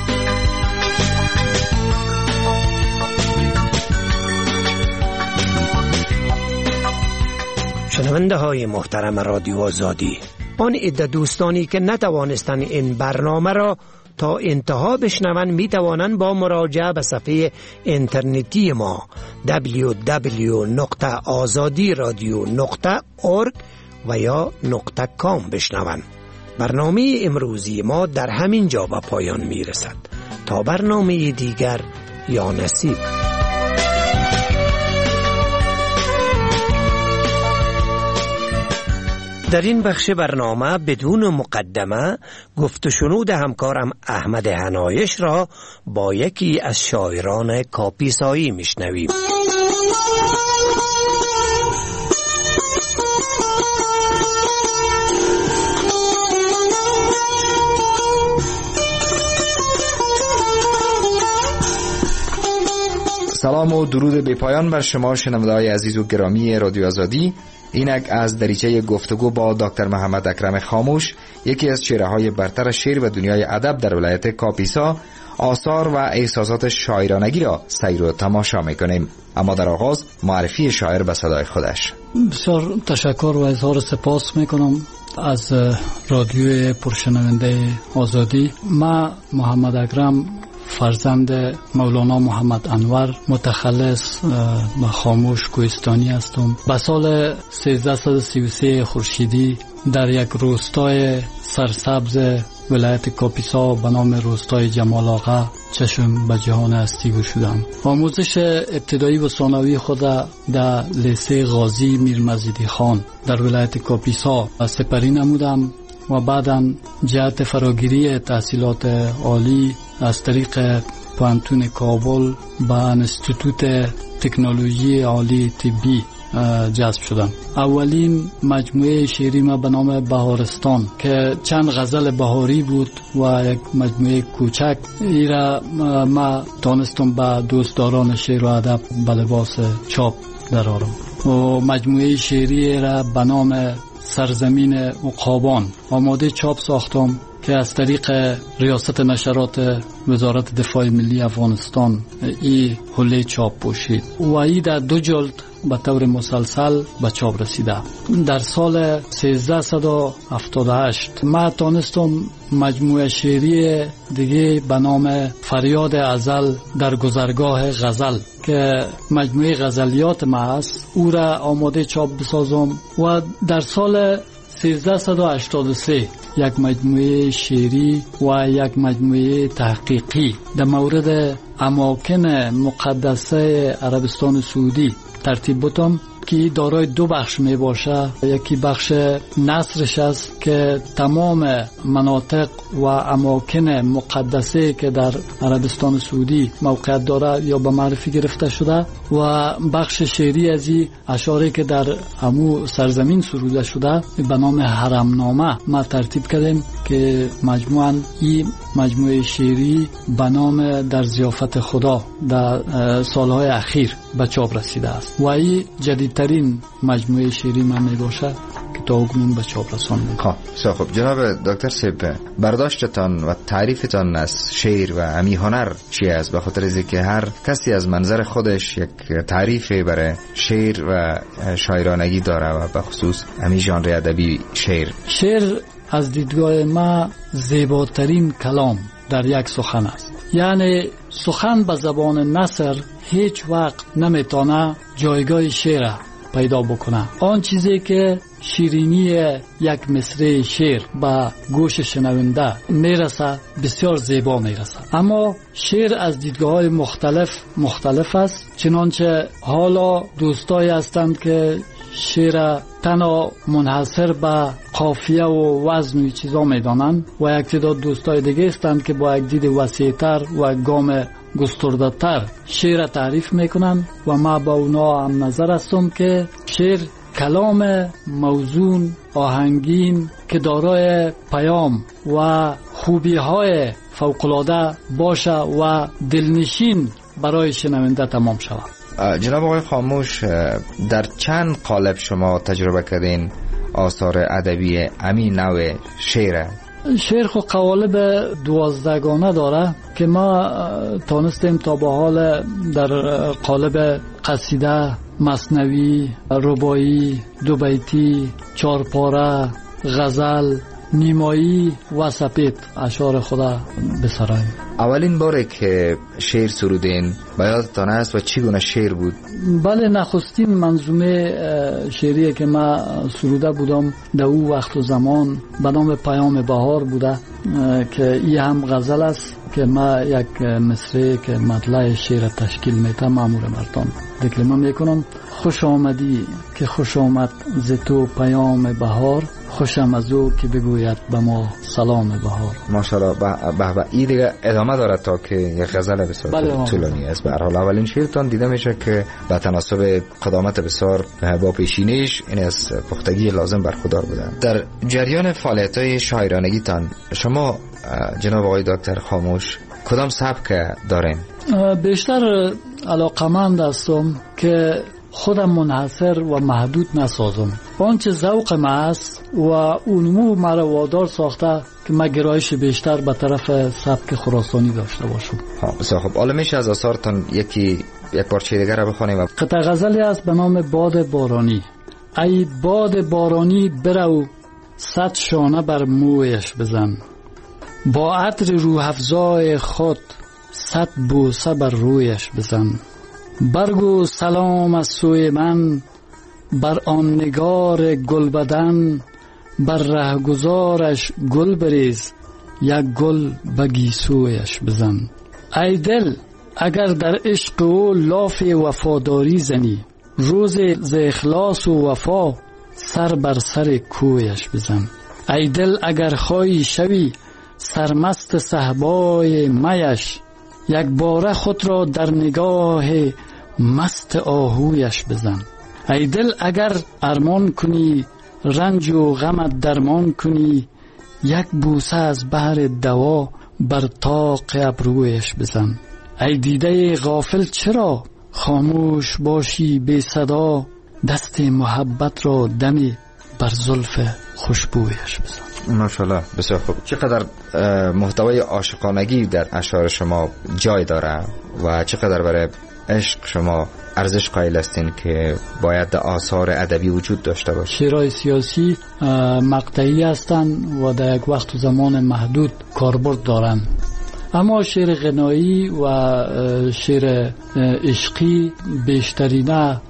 شنونده های محترم رادیو آزادی، آن عده دوستانی که نتوانستند این برنامه را تا انتها بشنوند می توانند با مراجعه به صفحه اینترنتی ما دبلیو دبلیو دبلیو دات آزادی رادیو دات اورگ و یا .کام بشنوند. برنامه امروزی ما در همین جا به پایان می رسد. تا برنامه دیگر، یا نصیب. در این بخش برنامه بدون مقدمه گفت و شنود همکارم احمد حنایش را با یکی از شاعران کاپیسایی میشنویم. سلام و درود بی پایان بر شما شنونده‌های عزیز و گرامی رادیو آزادی. اینک از دریچه گفتگو با دکتر محمد اکرم خاموش، یکی از چهره‌های برتر شعر و دنیای ادب در ولایت کاپیسا، آثار و احساسات شاعرانگی را سیر و تماشا می‌کنیم. اما در آغاز معرفی شاعر به صدای خودش. بسیار تشکر و اظهار سپاس می‌کنم از رادیو پرشنونده آزادی. ما محمد اکرم فرزند مولانا محمد انور، متخلص و خاموش کوهستانی هستم. به سال سیزده و سی و سه خورشیدی در یک روستای سرسبز ولایت کاپیسا به نام روستای جمال آقا چشم به جهان هستی گشودم. آموزش ابتدایی و ثانوی خود در لیسه غازی میر مزیدی خان در ولایت کاپیسا سپری نمودم و بعداً جهت فراگیری تحصیلات عالی از طریق پوهنتون کابل به انستیتوت تکنولوژی عالی طبی جذب شدم. اولین مجموعه شعری ما به نام بهارستان که چند غزل بهاری بود و یک مجموعه کوچک، ایرا ما تانستم به دوستداران شعر و ادب به لباس چاپ درآورم و مجموعه شعری را به نام سرزمین عقابان آماده چاپ ساختم که از طریق ریاست نشرات وزارت دفاع ملی افغانستان این حله چاپ باشید و این در دو جلد به طور مسلسل به چاپ رسیده. در سال سیزده هفتاد و هشت ما تانستم مجموعه شعری دیگه به نام فریاد ازل در گذرگاه غزل که مجموعه غزلیات ما است او را آماده چاپ بسازم و در سال سیزده هشتاد و سه یک مجموعه شعری و یک مجموعه تحقیقی در مورد اماکن مقدسه عربستان سعودی ترتیب بودم که دارای دو بخش می باشه. یکی بخش نصرش است که تمام مناطق و اماکن مقدسه که در عربستان سعودی موقعیت داره یا به معرفی گرفته شده و بخش شعری از این اشعاری که در همو سرزمین سروده شده به نام حرمنامه ما ترتیب کردیم که مجموعاً این مجموعه شعری به نام در ضیافت خدا در سالهای اخیر به چاپ رسیده است و این جدیدترین مجموعه شعری من می باشد که تا اکنون به چاپ رسانده. خب خب جناب دکتر سیب، برداشتتان و تعریفتان از شعر و امی هنر چی است؟ به خاطر از که هر کسی از منظر خودش یک تعریفی برای شعر و شاعرانگی داره و به خصوص امی ژانر ادبی شعر. شعر از دیدگاه ما زیباترین کلام در یک سخن است. یعنی سخن به زبان نثر هیچ وقت نمیتونه جایگاه شعر پیدا بکنه. آن چیزی که شیرینی یک مصرع شعر به گوش شنونده میرسه بسیار زیبا میرسه، اما شعر از دیدگاه‌های مختلف مختلف است. چنانچه حالا دوستایی هستند که شعر تنها منحصر به قافیه و وزن و چیزا میدانند و یک تعداد دوستای دیگه هستند که با یک دید وسیع‌تر و گام گسترده‌تر شعر تعریف میکنند و ما با اونا هم نظر هستم که شعر کلام موزون آهنگین که دارای پیام و خوبی‌های فوق‌العاده باشه و دلنشین برای شنونده تمام شود. جناب آقای خاموش، در چند قالب شما تجربه کردین آثار ادبی امی نوع شعر؟ شعر خو قوالب دوازدگانه داره که ما تانستیم تا به حال در قالب قصیده، مثنوی، رباعی، دو بیتی، چارپاره، غزل، نیمایی و سپید اشعار خدا بسرایم. اولین باره که شعر سرودین به یادتان است و چگونه شعر بود؟ بله، نخستین منظومه شعری که ما سروده بودم در او وقت و زمان به نام پیام بهار بوده که این هم غزل است که ما یک مصرع که مطلع شعر تشکیل میته مامور مردان دکلمه میکنم. خوش آمدی که خوش آمد ز تو پیام بهار، خوشم از او که بگوید به ما سلام بهار. ماشاءالله. به به این دیگه ادامه داره تا که یک غزل بسیار طولانی است. به هر حال اولین شعرتان دیده میشه که به تناسب قدامت بسیار با پیشینیش این از پختگی لازم برخوردار بودن. در جریان فعالیت‌های شاعرانگیتان شما جناب آقای دکتر خاموش کدام سبک دارین؟ بیشتر علاقمند هستم که خودم منحصر و محدود نسازم. آنچه ذوق ما است و اونمو مرا وادار ساخته که ما گرایش بیشتر به طرف سبک خراسانی داشته باشم. ها بسیار خوب. حالا میشه از آثارتان یکی یک پارچه دیگر را بخوانیم؟ قطعه غزلی است به نام باد بارانی. ای باد بارانی برو صد شانه بر مویش بزن، با عطر روح افزای خود صد بوسه بر رویش بزن. برگو سلام از سوی من بر آن نگار گل بدن، بر رهگذارش گل بریز یک گل به گیسویش بزن. ای دل اگر در عشق او لاف وفاداری زنی، روز ز اخلاص و وفا سر بر سر کویش بزن. ای دل اگر خواهی شوی سرمست صحبای میش، یک باره خود را در نگاه مست آهویش بزن. ای دل اگر ارمان کنی رنج و غمت درمان کنی، یک بوسه از بحر دوا بر طاق ابرویش بزن. ای دیده غافل چرا خاموش باشی بی صدا، دست محبت را دمی بر زلف خوشبویش بزن. ماشاءالله، بسیار خوب. چقدر محتوای عاشقانگی در اشعار شما جای داره و چقدر برای عشق شما ارزش قائل هستین که باید در آثار ادبی وجود داشته باشه؟ شعرهای سیاسی مقطعی هستند و در یک وقت و زمان محدود کاربرد دارند، اما شعر غنایی و شعر عشقی بیشترینه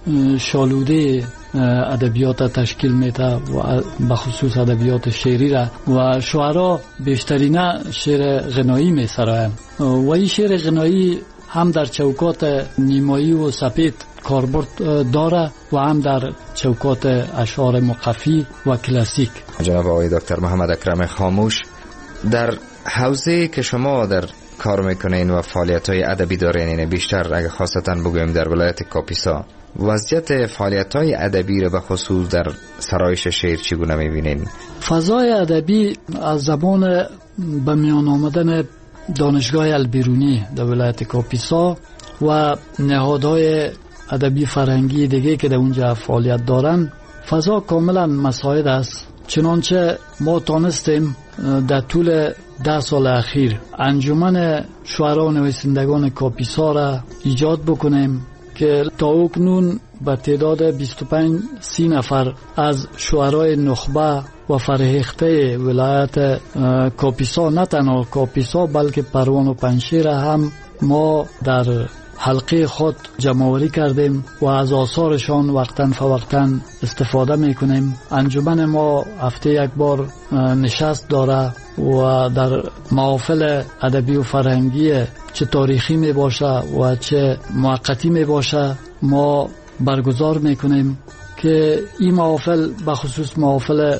شالوده ادبیات تشکیل میده و بخصوص ادبیات شعری را و شعرا بیشترینه شعر غنایی میسرایند و این شعر غنایی هم در چوکات نیمایی و سپید کاربرد داره و هم در چوکات اشعار مقفی و کلاسیک. جناب آقای دکتر محمد اکرم خاموش، در حوزه که شما در کار میکنین و فعالیت‌های ادبی دارین، بیشتر اگه خاصتا بگویم در ولایت کاپیسا، وضعیت فعالیت‌های ادبی رو به خصوص در سرایش شعر چگونه می‌بینین؟ فضای ادبی از زبان به میان آمدن دانشگاه البیرونی در ولایت کاپیسا و نهادهای ادبی فرهنگی دیگه که در اونجا فعالیت دارن، فضا کاملا مساعد است. چنانچه ما تانستیم در طول ده سال اخیر انجمن شعرا و نویسندگان کاپیسا را ایجاد بکنیم که تا اکنون به تعداد بیست و پنج سی نفر از شعرای نخبه و فرهیخته ولایت کاپیسا، نه تنها کاپیسا بلکه پروان و پنشیر هم ما در حلقه خود جمع‌آوری کردیم و از آثارشان وقتاً فوقتاً استفاده میکنیم. انجمن ما هفته یک بار نشست داره و در محافل ادبی و فرهنگی چه تاریخی می باشه و چه موقتی می باشه ما برگزار میکنیم که این محافل بخصوص محافل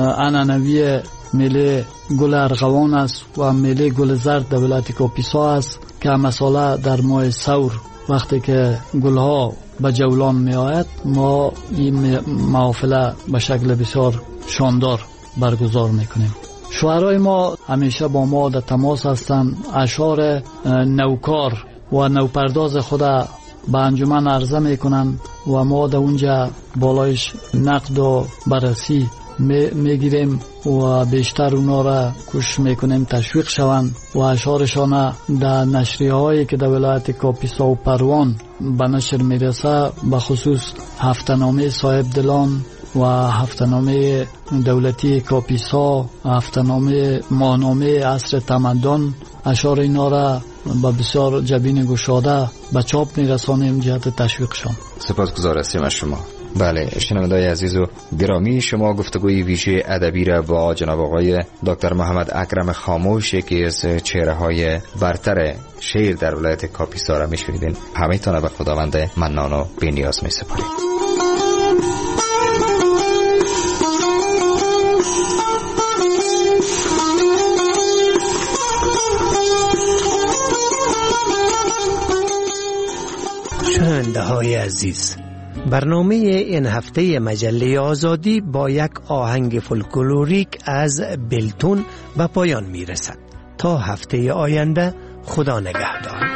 عنعنوی میله گل ارغوان است و میله گل زرد در ولایت کاپیسا است که مثلا در ماه ثور وقتی که گلها به جولان می آید ما این محافل به شکل بسیار شاندار برگزار میکنیم. شعرای ما همیشه با ما در تماس هستند، اشعار نوکار و نوپرداز خود به انجمن عرضه میکنند و ما در اونجا بالایش نقد و بررسی میگیریم و بیشتر اونا را کوشش میکنیم تشویق شوند و اشعارشان در نشریه هایی که در ولایت کاپیسا و پروان به نشر میرسه، به خصوص هفته‌نامه صاحب دلان و هفته‌نامه دولتی کاپیسا، هفته‌نامه ماهنامه عصر تمدن، اشعار اینا را با بسیار جبین گشاده به چاپ میرسانیم جهت تشویقشان. سپاسگزار هستیم از شما. بله، شنوندگان عزیز و گرامی، شما گفتگوی ویژه ادبی را با جناب آقای دکتر محمد اکرم خاموش، یکی از چهره‌های برتر شعر در ولایت کاپیسا را میشنیدین. همه تان به خداوند منان و بی‌نیاز میسپاریم. شنونده های عزیز، برنامه این هفته مجله آزادی با یک آهنگ فولکلوریک از بلتون به پایان می رسد. تا هفته آینده، خدا نگهدار.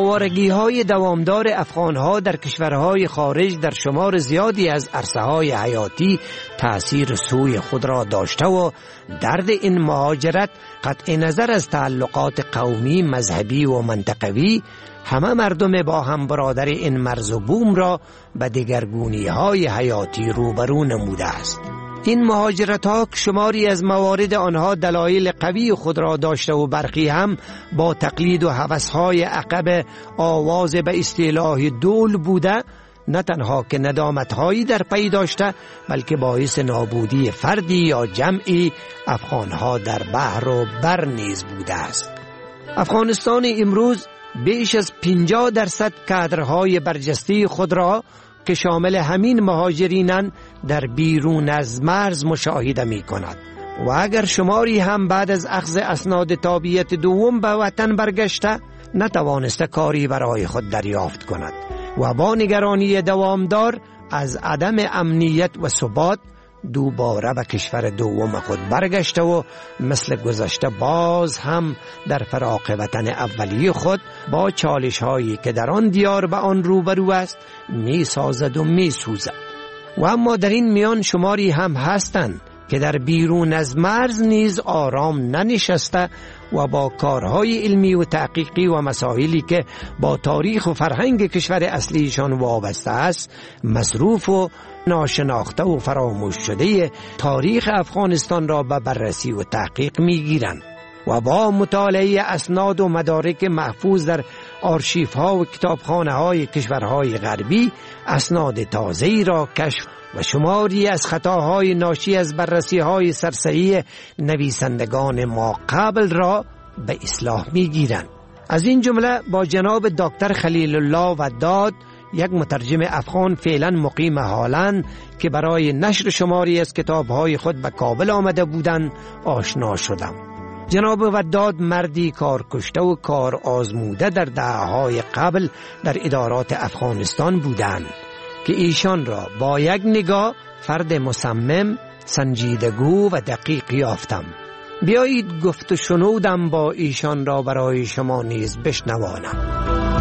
آوارگی های دوامدار افغان ها در کشورهای خارج در شمار زیادی از عرصه های حیاتی تأثیر سوی خود را داشته و درد این مهاجرت قطع نظر از تعلقات قومی، مذهبی و منطقوی همه مردم با هم برادر این مرز و بوم را به دگرگونی های حیاتی روبرو نموده است. این مهاجرت ها شماری از موارد آنها دلایل قوی خود را داشته و برخی هم با تقلید و هوس های عقب آواز به اصطلاح دول بوده، نه تنها که ندامت هایی در پی داشته بلکه باعث نابودی فردی یا جمعی افغان ها در بحر و بر نیز بوده است. افغانستان امروز بیش از پنجاه درصد کادرهای برجسته خود را که شامل همین مهاجرینان در بیرون از مرز مشاهده می کند و اگر شماری هم بعد از اخذ اسناد تابعیت دوم به وطن برگشته نتوانسته کاری برای خود دریافت کند و با نگرانی دوامدار از عدم امنیت و ثبات دوباره به کشور دوم خود برگشته و مثل گذشته باز هم در فراق وطن اولی خود با چالش هایی که در آن دیار به آن روبرو است می سازد و می سوزد. و اما در این میان شماری هم هستند که در بیرون از مرز نیز آرام ننشسته و با کارهای علمی و تحقیقی و مسائلی که با تاریخ و فرهنگ کشور اصلیشان وابسته است مصروف و ناشناخته و فراموش شده تاریخ افغانستان را به بررسی و تحقیق میگیرند و با مطالعه اسناد و مدارک محفوظ در آرشیف ها و کتابخانه های کشورهای غربی اسناد تازه‌ای را کشف و شماری از خطاهای ناشی از بررسی های سرسری نویسندگان ما قبل را به اصلاح میگیرند. از این جمله با جناب دکتر خلیل الله وداد، یک مترجم افغان فعلا مقیم هالند که برای نشر شماری از کتابهای خود به کابل آمده بودند آشنا شدم. جناب وداد مردی کار کشته و کار آزموده در دهه‌های قبل در ادارات افغانستان بودند که ایشان را با یک نگاه فرد مصمم، سنجیدگو و دقیق یافتم. بیایید گفت و شنودم با ایشان را برای شما نیز بشنوانم.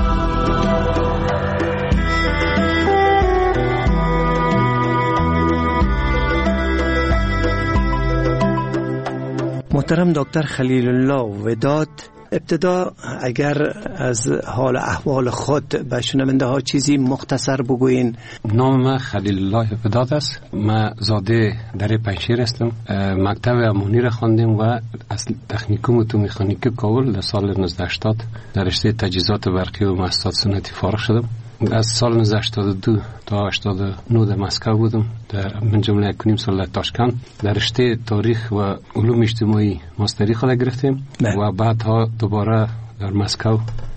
محترم دکتر خلیل الله وداد، ابتدا اگر از حال احوال خود به شنونده ها چیزی مختصر بگوین. نام من خلیل الله وداد است. من زاده در پنجشیر هستم. مکتب امانی را خواندم و از تکنیکوم اتومکانیک کابل در سال نوزده هشتاد در رشته تجهیزات برقی و مؤسسات صنعتی فارغ شدم. از سال نوزده هشتاد و دو تا هشتاد و نه در مسکو بودم، در من جمله یک و نیم سال در تاشکند در رشته تاریخ و علوم اجتماعی ماستری خود گرفتم و بعدها دوباره در مسکو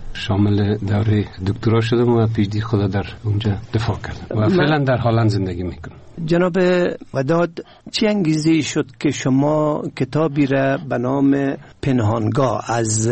شامل دوره دکترا شدم و پی اچ دی خود در اونجا دفاع کردم و فعلا در هلند زندگی میکنم. جناب وداد، چه انگیزه شد که شما کتابی را به نام پنهانگاه از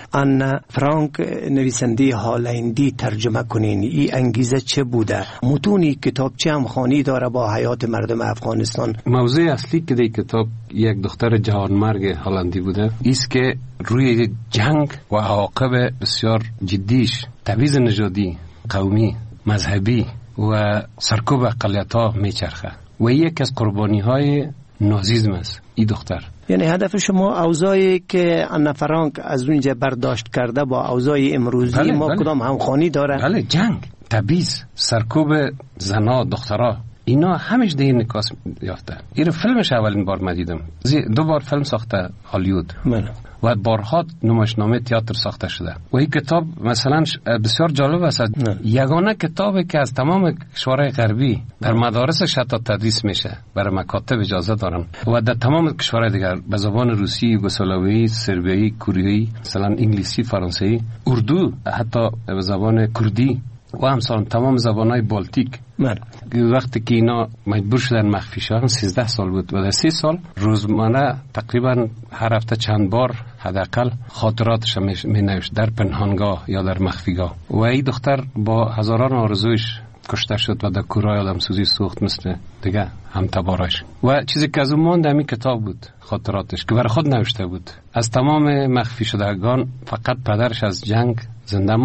آن فرانک نویسنده هالندی ترجمه کنین؟ این انگیزه چه بوده؟ متونی کتاب چه هم خوانی داره با حیات مردم افغانستان؟ موضوع اصلی که در کتاب یک دختر جوانمرگ هالندی بوده است که روی جنگ و عواقب بسیار جدیش، تبعیض نژادی، قومی، مذهبی و سرکوب اقلیت‌ها میچرخه و یک از قربانی های نازیسم است این دختر. یعنی هدف شما اوضاعی که آن فرانک از اونجا برداشت کرده با اوضاع امروزی بله، ما بله. کدام همخوانی داره؟ بله، جنگ، تبعیض، سرکوب زنا، دخترها، اینا همش در این نکاس یافته. این فیلمش اولین بار مدیدم. دو بار فیلم ساخته هالیوود بله. و بارها نمایشنامه تئاتر ساخته شده و این کتاب مثلا بسیار جالب است. یگانه کتابی که از تمام کشورهای غربی در مدارسش حتی تدریس میشه، برای مکاتب اجازه دارن و در تمام کشورهای دیگر به زبان روسی، یوگسلاوی، سربیایی، کوریایی، مثلا انگلیسی، فرانسوی، اردو، حتی به زبان کردی و همسان تمام زبانهای بالتیک. بله. وقتی که اینا مجبور شدن مخفی شدن سیزده سال بود و در سی سال روزانه تقریبا هر هفته چند بار حداقل خاطراتش می نوشت در پنهانگاه یا در مخفیگاه. و این دختر با هزاران آرزویش کشته شد و در کورای آدمسوزی سوخت مثل دیگه هم تبارش. و چیزی که از اون مانده همین کتاب بود، خاطراتش که برای خود نوشته بود. از تمام مخفی شدگان فقط پدرش از جنگ زنده ماند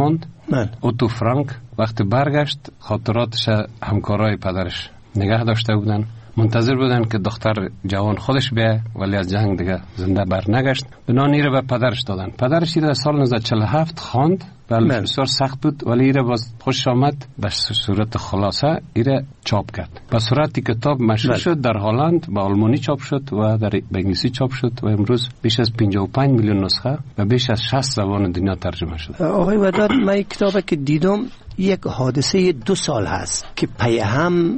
اوتو فرانک وقتی برگشت خاطراتش همکارای پدرش نگه داشته بودن، منتظر بودن که دختر جوان خودش بیه، ولی از جنگ دیگه زنده بر نگشت. بنان ایره به پدرش دادن. پدرش ایره سال نوزده چهل و هفت خواند، بله بسیار سخت بود، ولی ایره باز خوش آمد، به صورت خلاصه ایره چاپ کرد. به صورتی کتاب مشهور شد، در هلند به آلمانی چاپ شد و در به انگلیسی چاپ شد و امروز بیش از پنجاه و پنج میلیون نسخه و بیش از شصت زبان دنیا ترجمه شد. آقای وداد، من این کتابی که دیدم یک حادثه دو سال هست که پی هم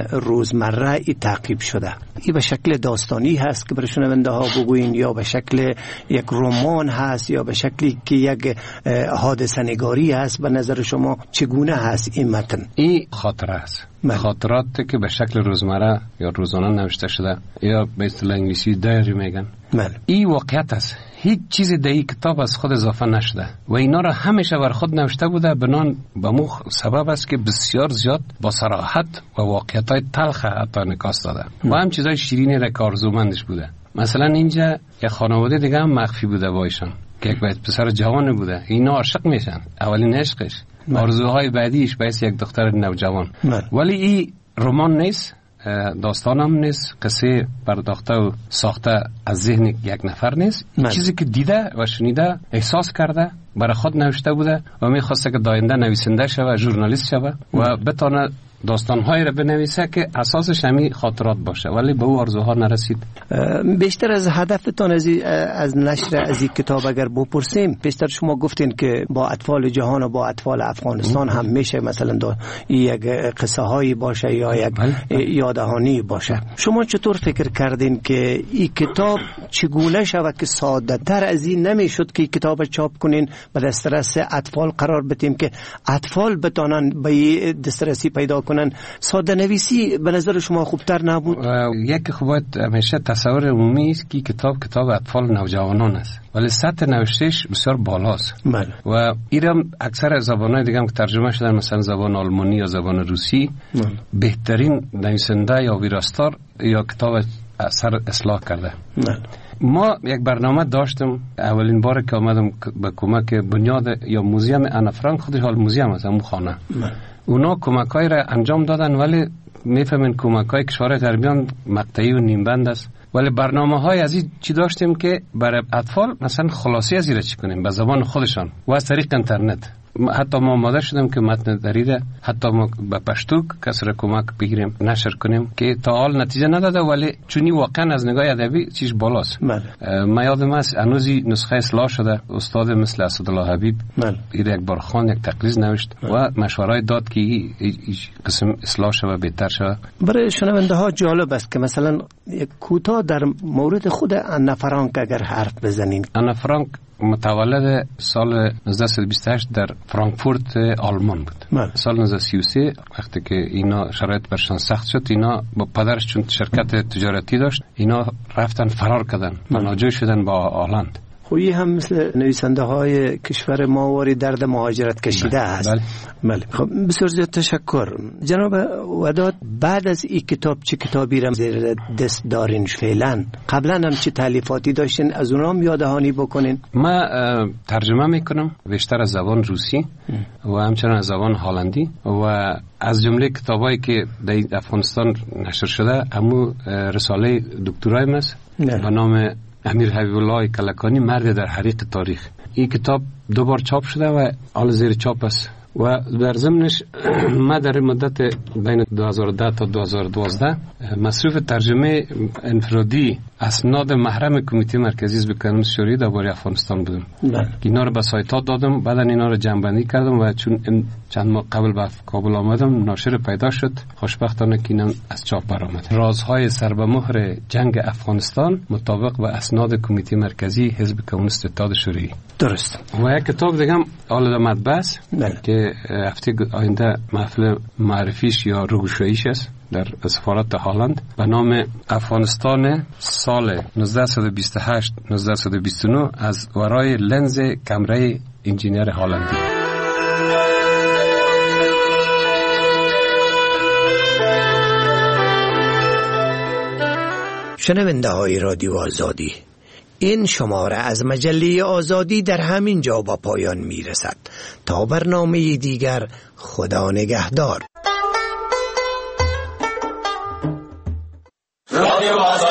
روزمره ای تعقیب شده. این به شکل داستانی هست که برای شنونده ها بگوین، یا به شکل یک رمان هست، یا به شکلی که یک حادثه نگاری هست. به نظر شما چگونه هست این متن؟ این خاطره است. خاطراتی که به شکل روزمره یا روزانه نوشته شده، یا به اصطلاح انگلیسی دایری میگن. این واقعیت است. هیچ چیزی در این کتاب از خود اضافه نشده و اینا را همیشه بر خود نوشته بوده. بنان به مو سبب است که بسیار زیاد با صراحت و واقعیت‌های تلخ حتی نکاس داده و هم چیزای شیرینی را که آرزومندش بوده. مثلا اینجا یک خانواده دیگه هم مخفی بوده با ایشان که یک پسر جوان بوده، اینا عاشق میشن، اولین عشقش، آرزوهای بعدیش باعث یک دختر نوجوان. ولی این رمان نیست، داستان هم نیست، قصه پرداخته و ساخته از ذهن یک نفر نیست. چیزی که دیده و شنیده، احساس کرده، برای خود نوشته بوده و میخواسته که داینده نویسنده شوه، ژورنالیست شوه و بتونه داستان‌هایی را بنویسه که اساسش همین خاطرات باشه، ولی به او آرزوها نرسید. بیشتر از هدفتان از از نشر از این کتاب اگر بپرسیم، بیشتر شما گفتین که با اطفال جهان و با اطفال افغانستان هم میشه مثلا یک قصه هایی باشه یا یک یادهانی باشه. شما چطور فکر کردین که این کتاب چگونه شود که ساده تر از این نمیشد که کتاب چاپ کنین به دسترس اطفال قرار بدیم که اطفال بتونن به دسترسی پیدا کنن؟ ساده نویسی به نظر شما خوبتر نبود؟ یک خوبت همیشه تصور عمومی است که کتاب کتاب اطفال نوجوانان است، ولی سطح نوشتهش بسیار بالاست. بله. و ایرم اکثر زبان‌های دیگه هم که ترجمه شدن، مثلا زبان آلمانی یا زبان روسی، بله. بهترین نویسنده یا ویراستار یا کتاب اثر اصلاح کرده. بله. ما یک برنامه داشتم اولین بار که آمدم به کمک بنیاد یا موزیم انا فرانک، خودش حال موزیم است، همون خانه. بله. اونا کمک‌های را انجام دادن، ولی میفهمین کمک‌های کشور غربیان مقطعی و نیمبند است. ولی برنامه‌های از این چی داشتیم که برای اطفال مثلا خلاصی از این را چی کنیم به زبان خودشان و از طریق اینترنت. حتی ما آماده شدیم که متن دریده حتی ما به پشتو کس را کمک بگیریم نشر کنیم که تا حال نتیجه نداده، ولی چونی واقعا از نگاه ادبی چیز بالاست. من یادم است هنوزی نسخه اصلاح شده، استاد مثل اسدالله حبیب این یک بار خواند، یک تقریض نوشت و مشورای داد که این قسم اصلاح شده، بهتر شده. برای شنونده ها جالب است که مثلا یک کوتاه در مورد خود انا فرانک اگر حرف بزنین. انا فرانک متولد سال نوزده بیست و هشت در فرانکفورت آلمان بود. من. سال نوزده سی و سه وقتی که اینا شرایط برشان سخت شد، اینا با پدرش چون شرکت تجارتی داشت، اینا رفتن فرار کردن، پناهجوی شدن با هلند. خویی هم مثل نویسنده های کشور ما واری درد مهاجرت کشیده است. بله. بله. خب بسیار زیاد تشکر جناب وداد. بعد از این کتاب چه کتابی را زیر دست دارین فعلا؟ قبلا هم چه تالیفاتی داشتین؟ از اونها هم یادهانی بکنین. ما ترجمه میکنم بیشتر از زبان روسی و همچنان از زبان هلندی و از جمله کتابایی که در افغانستان نشر شده همون رساله دکترایم است به نام امیر حبیب الله کلکانی، مرد در حریق تاریخ. این کتاب دو بار چاپ شده و حال زیر چاپ است و در ضمنش ما در مدت بین دو هزار و ده تا دو هزار و دوازده مصروف ترجمه انفرادی اسناد محرم کمیته مرکزی حزب کمونیست شوروی درباره افغانستان بودم. اینا رو به سایت ها دادم، بعدا اینا رو جمع‌بندی کردم و چون چند ماه قبل به کابل آمدم ناشر پیدا شد، خوشبختانه که اینا از چاپ برآمد. رازهای سر به مهر جنگ افغانستان مطابق با اسناد کمیته مرکزی حزب کمونیست اتحاد شوروی. درست. و یک کتاب دیگه هم حالا مطبوع است که هفته آینده محفل معرفیش یا روگشاییش است در سفارت هلند به نام افغانستان سال نوزده بیست و هشت نوزده بیست و نه از ورای لنز کمره انجینیر هلندی. شنونده های رادیو آزادی، این شماره از مجله آزادی در همین جا با پایان می رسد. تا برنامه دیگر، خدا نگهدار. رادیو